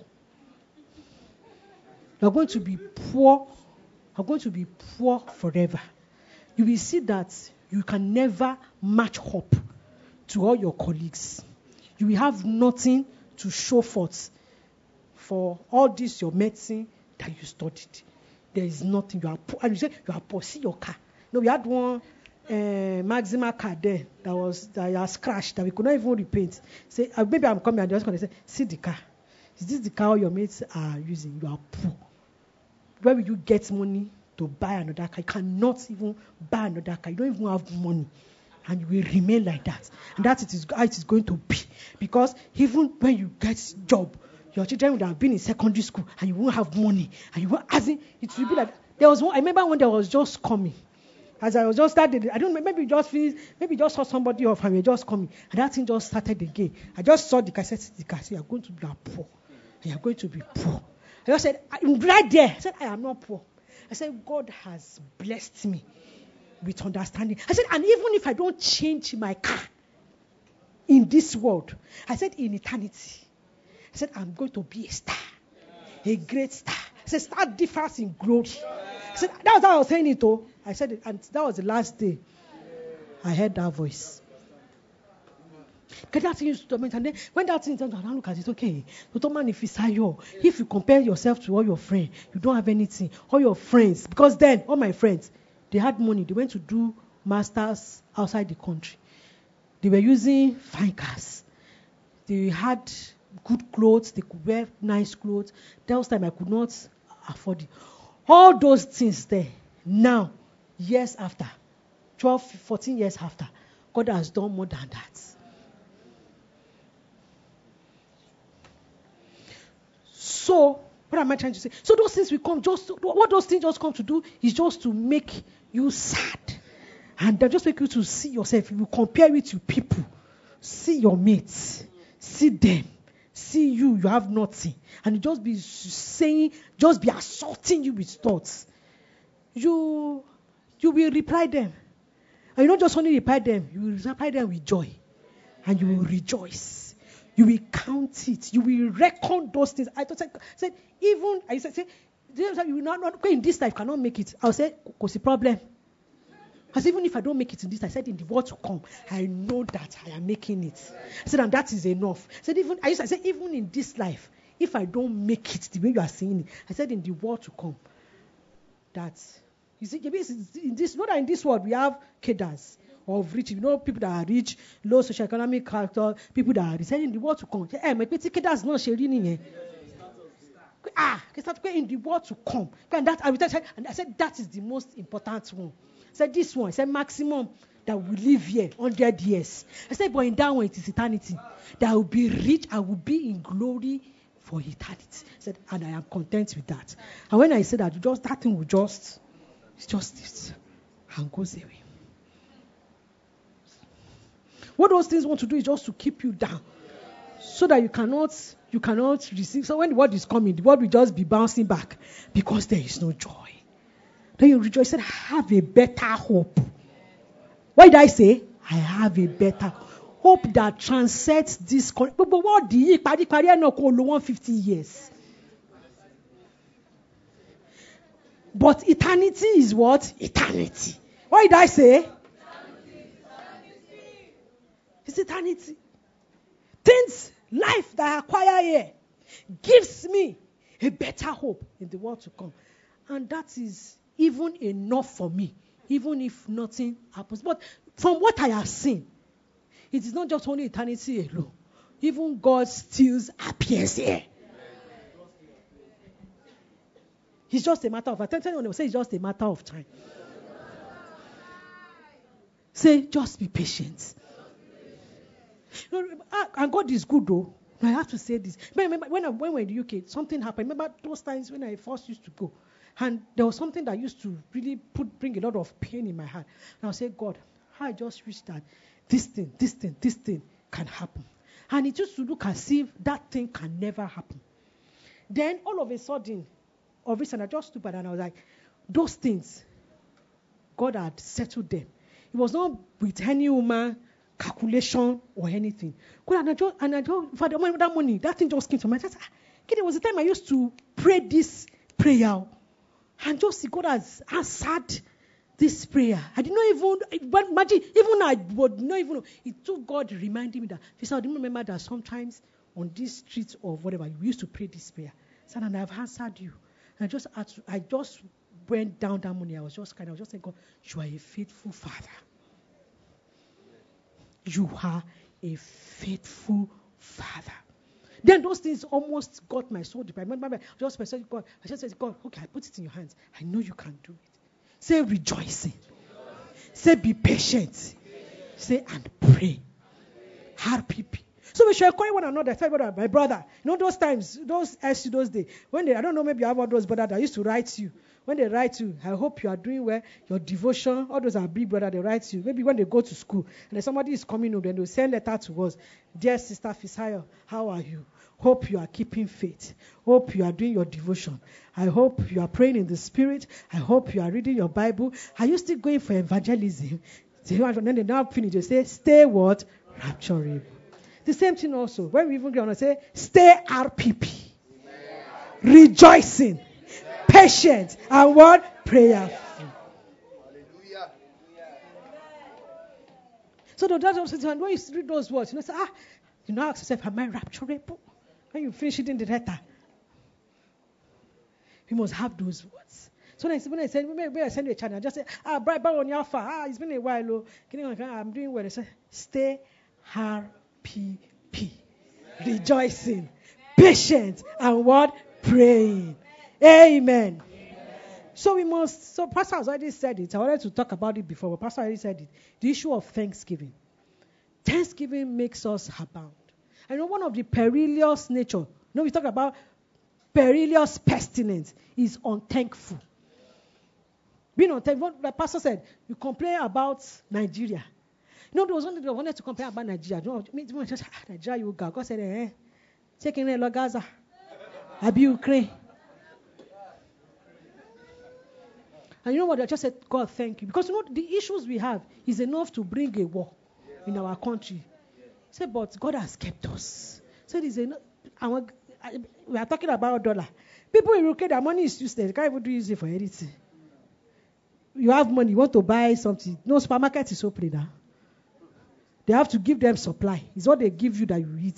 You are going to be poor. You are going to be poor forever. You will see that you can never match up to all your colleagues. You will have nothing to show forth for all this your medicine that you studied. There is nothing. You are poor. And you say you are poor. See your car. No, we had one Maxima car there that was crashed that we could not even repaint. Say maybe I'm coming and just going to say, see the car. Is this the car your mates are using? You are poor. Where will you get money to buy another car? You cannot even buy another car. You don't even have money. And you will remain like that. And that it is going to be. Because even when you get job, your children would have been in secondary school and you won't have money. And you won't, as in, it will be like, there was one, I remember when there was just coming. As I was just started, I don't know, maybe just finished, maybe just saw somebody off and we were just coming. And that thing just started again. I just saw the car, said, you are going to be poor. And you are going to be poor. I just said, right there, I said, I am not poor. I said, God has blessed me with understanding. I said, and even if I don't change my car in this world, I said, in eternity, I said, I'm going to be a star, a great star. I said, star differs in glory. I said, that was how I was saying it, though. I said it, and that was the last day I heard that voice. Because that thing used to torment, and then when that thing turns around, look at it, okay. If you compare yourself to all your friends, you don't have anything. All your friends, because then all my friends, they had money. They went to do masters outside the country. They were using fine cars. They had good clothes. They could wear nice clothes. That was time I could not afford it. All those things there. Now, years after, 12, 14 years after, God has done more than that. So, what am I trying to say? So those things will come what those things just come to do is just to make you sad. And they just make you to see yourself. If you compare it to people, see your mates, see them, see you have nothing. And you just be saying, just be assaulting you with thoughts. You will reply them. And you don't just only reply them, you will reply them with joy. And you will rejoice. You will count it. You will reckon those things. I said even I said you will not go in this life cannot make it. I'll say what's the problem? Because even if I don't make it in this, I said in the world to come, I know that I am making it. I said, and that is enough. I said even in this life, if I don't make it the way you are saying it, I said in the world to come, that you see, in this, not that in this world we have cadres of rich, people that are rich, low socioeconomic character, people that are rich. In the world to come, my petty cadres not sharing in in the world to come. And I said that is the most important one. I said this one, I said maximum that we live here 100 years. I said, but in that one it is eternity. That I will be rich, I will be in glory for eternity. I said, and I am content with that. And when I said that, that thing will just this and goes away. What those things want to do is just to keep you down, so that you cannot receive. So when the word is coming, the word will just be bouncing back because there is no joy. Then you rejoice and have a better hope. What did I say? I have a better hope that transcends this. But what do you? 150 years. But eternity is what? Eternity. What did I say? It's eternity. Things, life that I acquire here gives me a better hope in the world to come. And that is even enough for me, even if nothing happens. But from what I have seen, it is not just only eternity alone. Even God still appears here. It's just a matter of time. Say it's just a matter of time. Say, just be patient. And God is good though. I have to say this. Remember, when we were in the UK, something happened. Remember those times when I first used to go. And there was something that used to really bring a lot of pain in my heart. And I say, God, I just wish that this thing can happen. And it used to look as if that thing can never happen. Then all of a sudden, I just stood back and I was like, those things, God had settled them. It was not with any human calculation or anything. God, and I just for that money, that thing just came to my mind. There was a time I used to pray this prayer. And just see God has answered this prayer. I did not even, but imagine, even I would not even know. It took God reminding me that, I didn't remember that sometimes on this street or whatever, we used to pray this prayer. So, and I've answered you. And I just went down that morning. I was just saying, God, you are a faithful Father. You are a faithful Father. Then those things almost got my soul deep. I remember I just said, God, okay, I put it in your hands. I know you can do it. Say rejoicing. Say be patient. Say and pray. RPP. So we should encourage one another. Tell my brother. Those times, those days, when I don't know, maybe you have all those brothers that used to write you. When they write you, I hope you are doing well. Your devotion, all those are big brothers, they write you. Maybe when they go to school and then somebody is coming home, then they'll send a letter to us. Dear Sister Fisayo, how are you? Hope you are keeping faith. Hope you are doing your devotion. I hope you are praying in the Spirit. I hope you are reading your Bible. Are you still going for evangelism? And then they now finish. They say, stay what? Rapturable. The same thing also. When we even go on and say, stay RPP. Rejoicing. Patient. And what? Prayerful. Hallelujah. So that's also when you read those words, say, ask yourself, am I rapturable? When you finish reading the letter, you must have those words. So when I send you a channel, I just say, bright on your far. It's been a while. I'm doing well. I say, stay RPP. Rejoicing. Patient. And what? Praying. Amen. So Pastor has already said it. I wanted to talk about it before, but Pastor already said it. The issue of thanksgiving. Thanksgiving makes us abound. I know one of the perilous nature. We talk about perilous pestilence is unthankful. Being unthankful. What the pastor said, you complain about Nigeria. There was one that wanted to complain about Nigeria. Nigeria, you go. God said, taking a Gaza. Abi Ukraine. And you know what? I just said, God, thank you. Because the issues we have is enough to bring a war in our country. Say, but God has kept us. said, we are talking about dollar. People in UK, their money is useless. They can't even use it for anything. You have money, you want to buy something. No supermarket is open now. They have to give them supply. It's what they give you that you eat.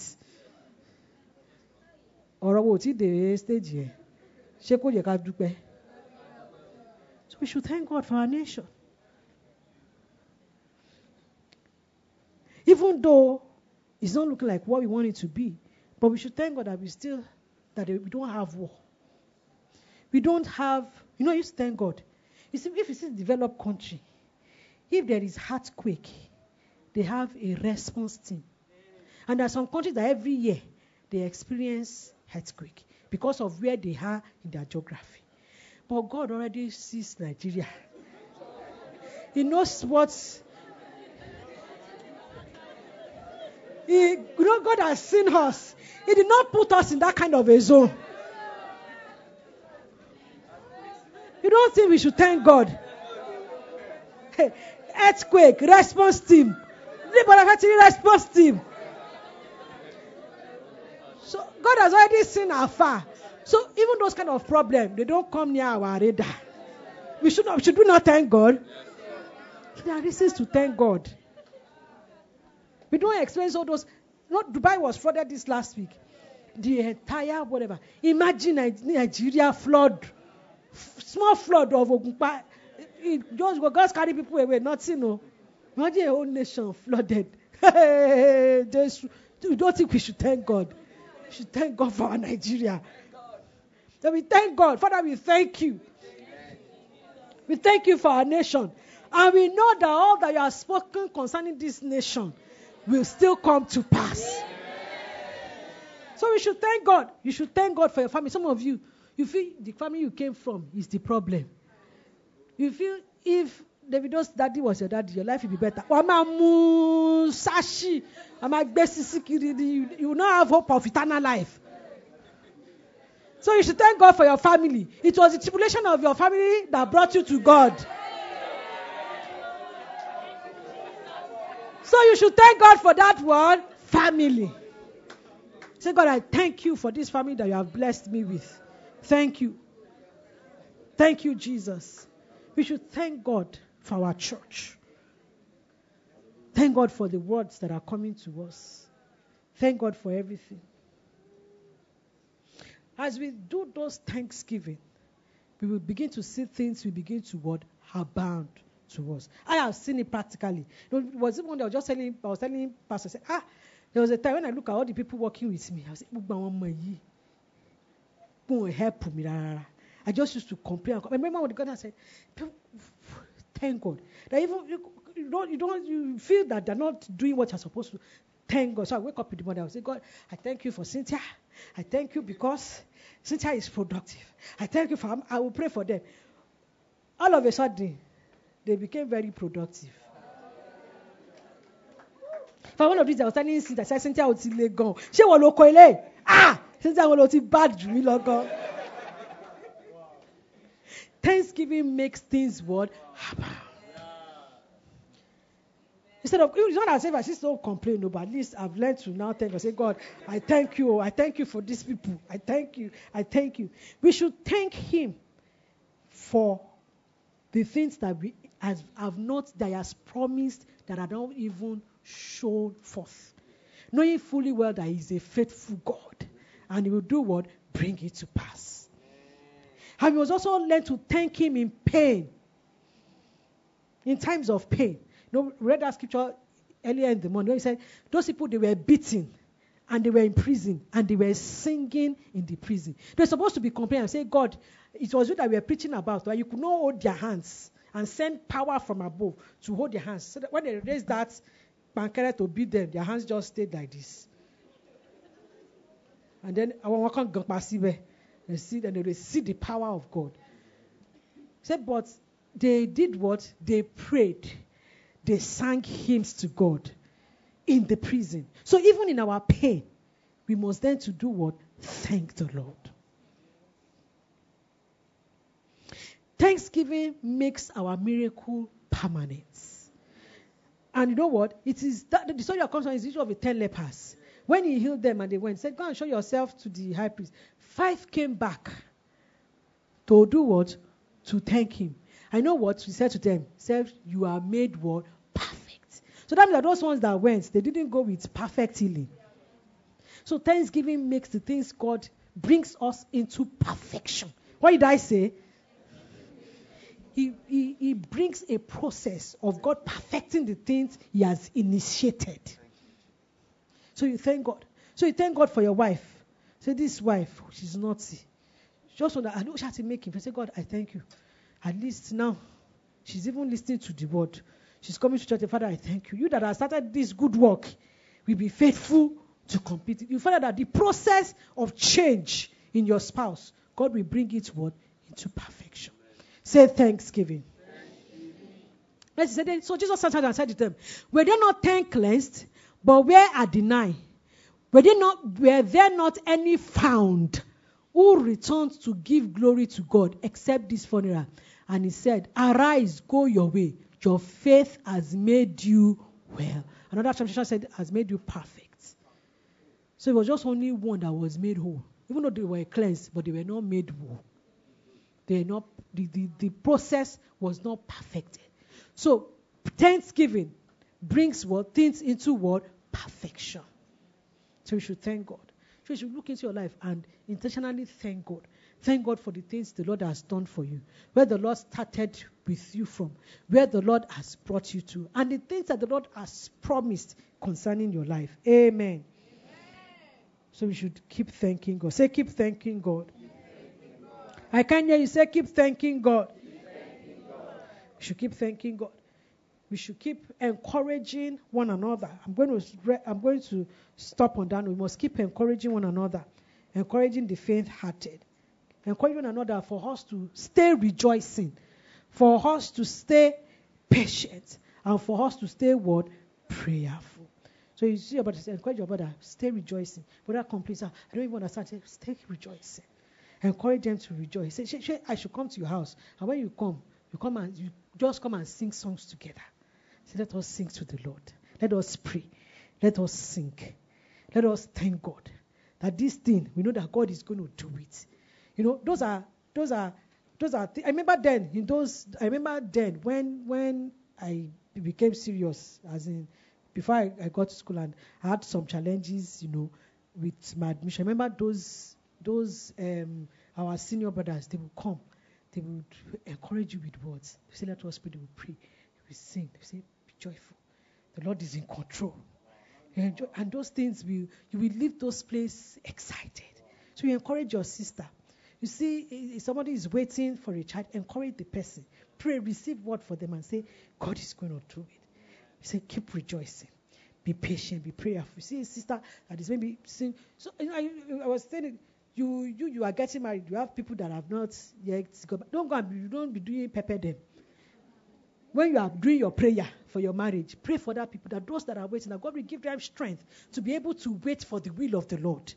Or what the stage here. So we should thank God for our nation. Even though it's not looking like what we want it to be, but we should thank God that we don't have war. We don't have, you used to thank God. You see, if it's a developed country, if there is earthquake, they have a response team. And there are some countries that every year they experience earthquake because of where they are in their geography. But God already sees Nigeria. He knows what. God has seen us. He did not put us in that kind of a zone. You don't think we should thank God? Hey, earthquake, response team. Response team. So God has already seen our far. So even those kind of problems, they don't come near our radar. Should we not thank God? There are reasons to thank God. We don't experience all those. Dubai was flooded this last week. The entire whatever. Imagine Nigeria flood. Small flood of Ogunpa. God's carry people away. Nothing, no. Imagine a whole nation flooded. We don't think we should thank God. We should thank God for our Nigeria. So we thank God. Father, we thank you. We thank you for our nation. And we know that all that you have spoken concerning this nation will still come to pass. So we should thank God. You should thank God for your family. Some of you feel the family you came from is the problem. You feel if Davido's daddy was your daddy, your life will be better. You will not have hope of eternal life. So you should thank God for your family. It was the tribulation of your family that brought you to God. So you should thank God for that word, family. Say, God, I thank you for this family that you have blessed me with. Thank you. Thank you, Jesus. We should thank God for our church. Thank God for the words that are coming to us. Thank God for everything. As we do those thanksgiving, we will begin to see things will begin to abound to us. I have seen it practically. It was even when I was telling Pastor, there was a time when I look at all the people working with me, I was saying, won't help me. I just used to complain. I remember when God said, thank God. That even you feel that they're not doing what you're supposed to. Thank God. So I wake up in the morning, I will say, God, I thank you for Cynthia. I thank you because Cynthia is productive. I thank you for I will pray for them. All of a sudden, they became very productive. For one of these, I was telling Cynthia, I said, Cynthia will see go. She will look Cynthia will see bad dream logo. Thanksgiving makes things happen. Instead of, it's not as if I just don't complain, but at least I've learned to now thank God. Say, God, I thank you. I thank you for these people. I thank you. I thank you. We should thank Him for the things that we have not, that He has promised, that are not even shown forth. Knowing fully well that He is a faithful God. And He will do what? Bring it to pass. And we must also learn to thank Him in pain. In times of pain. We read that scripture earlier in the morning. He said, those people, they were beaten and they were in prison and they were singing in the prison. They're supposed to be complaining and say, God, it was you that we were preaching about, right? You could not hold their hands and send power from above to hold their hands. So that when they raised that pancreas to beat them, their hands just stayed like this. And then they see the power of God. He said, but they did what? They prayed. They sang hymns to God in the prison. So even in our pain, we must then to do what? Thank the Lord. Thanksgiving makes our miracle permanent. And you know what? It is that the story that comes from is the issue of the 10 lepers. When he healed them and they went, he said, go and show yourself to the high priest. 5 came back to do what? To thank him. I know what he said to them. He said, you are made what? Perfect. So that means that those ones that went, they didn't go with perfect healing. So thanksgiving makes the things God brings us into perfection. What did I say? He brings a process of God perfecting the things he has initiated. So you thank God. So you thank God for your wife. Say, this wife, she's naughty. Just so that I know she has to make him. Say, God, I thank you. At least now, she's even listening to the word. She's coming to church. Father, I thank you. You that have started this good work will be faithful to complete it. You find out that the process of change in your spouse, God will bring it what? Into perfection. Say thanksgiving. So Jesus answered and said to them, were they not 10 cleansed? But where are the 9? Were there not any found who returned to give glory to God except this funeral? And he said, arise, go your way. Your faith has made you well. Another translation said, has made you perfect. So it was just only one that was made whole. Even though they were cleansed, but they were not made whole. They were not, the process was not perfected. So thanksgiving brings what? Things into what? Perfection. So you should thank God. So you should look into your life and intentionally thank God. Thank God for the things the Lord has done for you. Where the Lord started with you from. Where the Lord has brought you to. And the things that the Lord has promised concerning your life. Amen. So we should keep thanking God. Say, keep thanking God. I can't hear you. Say, keep thanking God. We should keep thanking God. We should keep encouraging one another. I'm going to stop on that. We must keep encouraging one another. Encouraging the faint-hearted. Encouraging one another for us to stay rejoicing. For us to stay patient. And for us to stay what? Prayerful. So you see your brother, encourage your brother, stay rejoicing. Brother complains, I don't even understand. Say, stay rejoicing. Encourage them to rejoice. Say, I should come to your house. And when you come and you just come and sing songs together. Say, let us sing to the Lord. Let us pray. Let us sing. Let us thank God that this thing, we know that God is going to do it. You know, those are. I remember then when I became serious, as in before I got to school and I had some challenges, you know, with my admission. I remember those our senior brothers, they would come. They would encourage you with words. They say, let us pray. They would pray. They would sing. They would say, be joyful. The Lord is in control. And those things, you will leave those places excited. So you encourage your sister. You see, if somebody is waiting for a child, encourage the person. Pray, receive word for them and say, God is going to do it. You say, keep rejoicing. Be patient, be prayerful. You see a sister that is maybe sing. So I was saying, you are getting married. You have people that have not yet got married. Don't be doing pepper them. When you are doing your prayer for your marriage, pray for that people, that those that are waiting, that God will give them strength to be able to wait for the will of the Lord.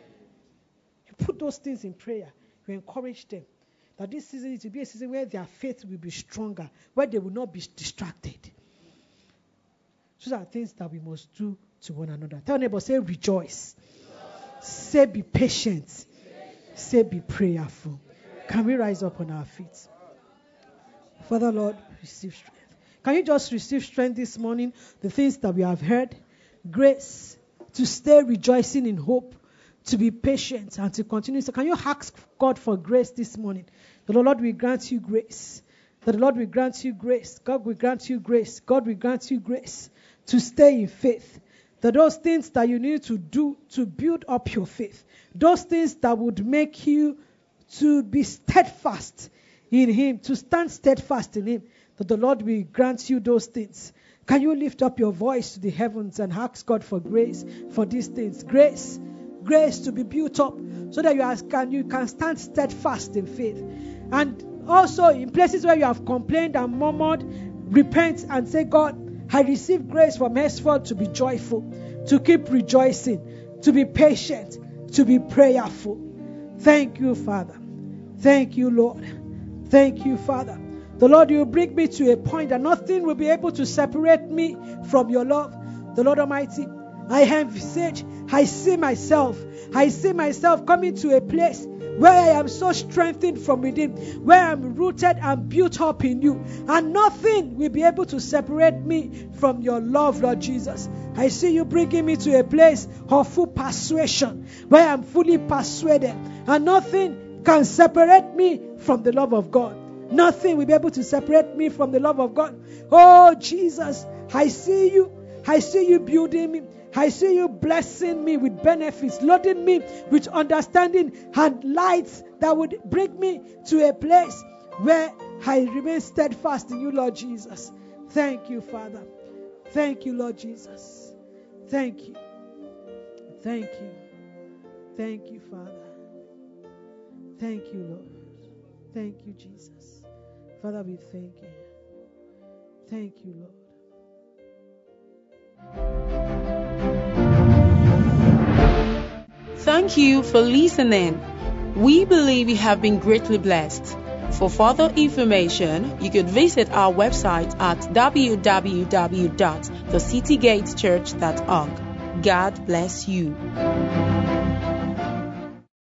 You put those things in prayer. You encourage them that this season is to be a season where their faith will be stronger, where they will not be distracted. Those are things that we must do to one another. Tell neighbor, say rejoice. Say be patient. Say be prayerful. Can we rise up on our feet? Father Lord, receive strength. Can you just receive strength this morning? The things that we have heard. Grace to stay rejoicing in hope. To be patient and to continue. So can you ask God for grace this morning? The Lord will grant you grace. That the Lord will grant you grace. God will grant you grace. God will grant you grace to stay in faith. That those things that you need to do to build up your faith. Those things that would make you to be steadfast in Him. To stand steadfast in Him. That the Lord will grant you those things. Can you lift up your voice to the heavens and ask God for grace for these things? Grace to be built up so that you can stand steadfast in faith. And also in places where you have complained and murmured, repent and say, God, I receive grace from henceforth to be joyful, to keep rejoicing, to be patient, to be prayerful. Thank you, Father. Thank you, Lord. Thank you, Father. The Lord, you bring me to a point that nothing will be able to separate me from your love. The Lord Almighty, I envisage, I see myself coming to a place where I am so strengthened from within, where I'm rooted and built up in you, and nothing will be able to separate me from your love, Lord Jesus. I see you bringing me to a place of full persuasion, where I'm fully persuaded, and nothing can separate me from the love of God. Nothing will be able to separate me from the love of God. Oh, Jesus, I see you building me. I see you blessing me with benefits, loading me with understanding and lights that would bring me to a place where I remain steadfast in you, Lord Jesus. Thank you, Father. Thank you, Lord Jesus. Thank you. Thank you. Thank you, Father. Thank you, Lord. Thank you, Jesus. Father, we thank you. Thank you, Lord. Thank you for listening. We believe you have been greatly blessed. For further information, you could visit our website at www.thecitygatechurch.org. God bless you.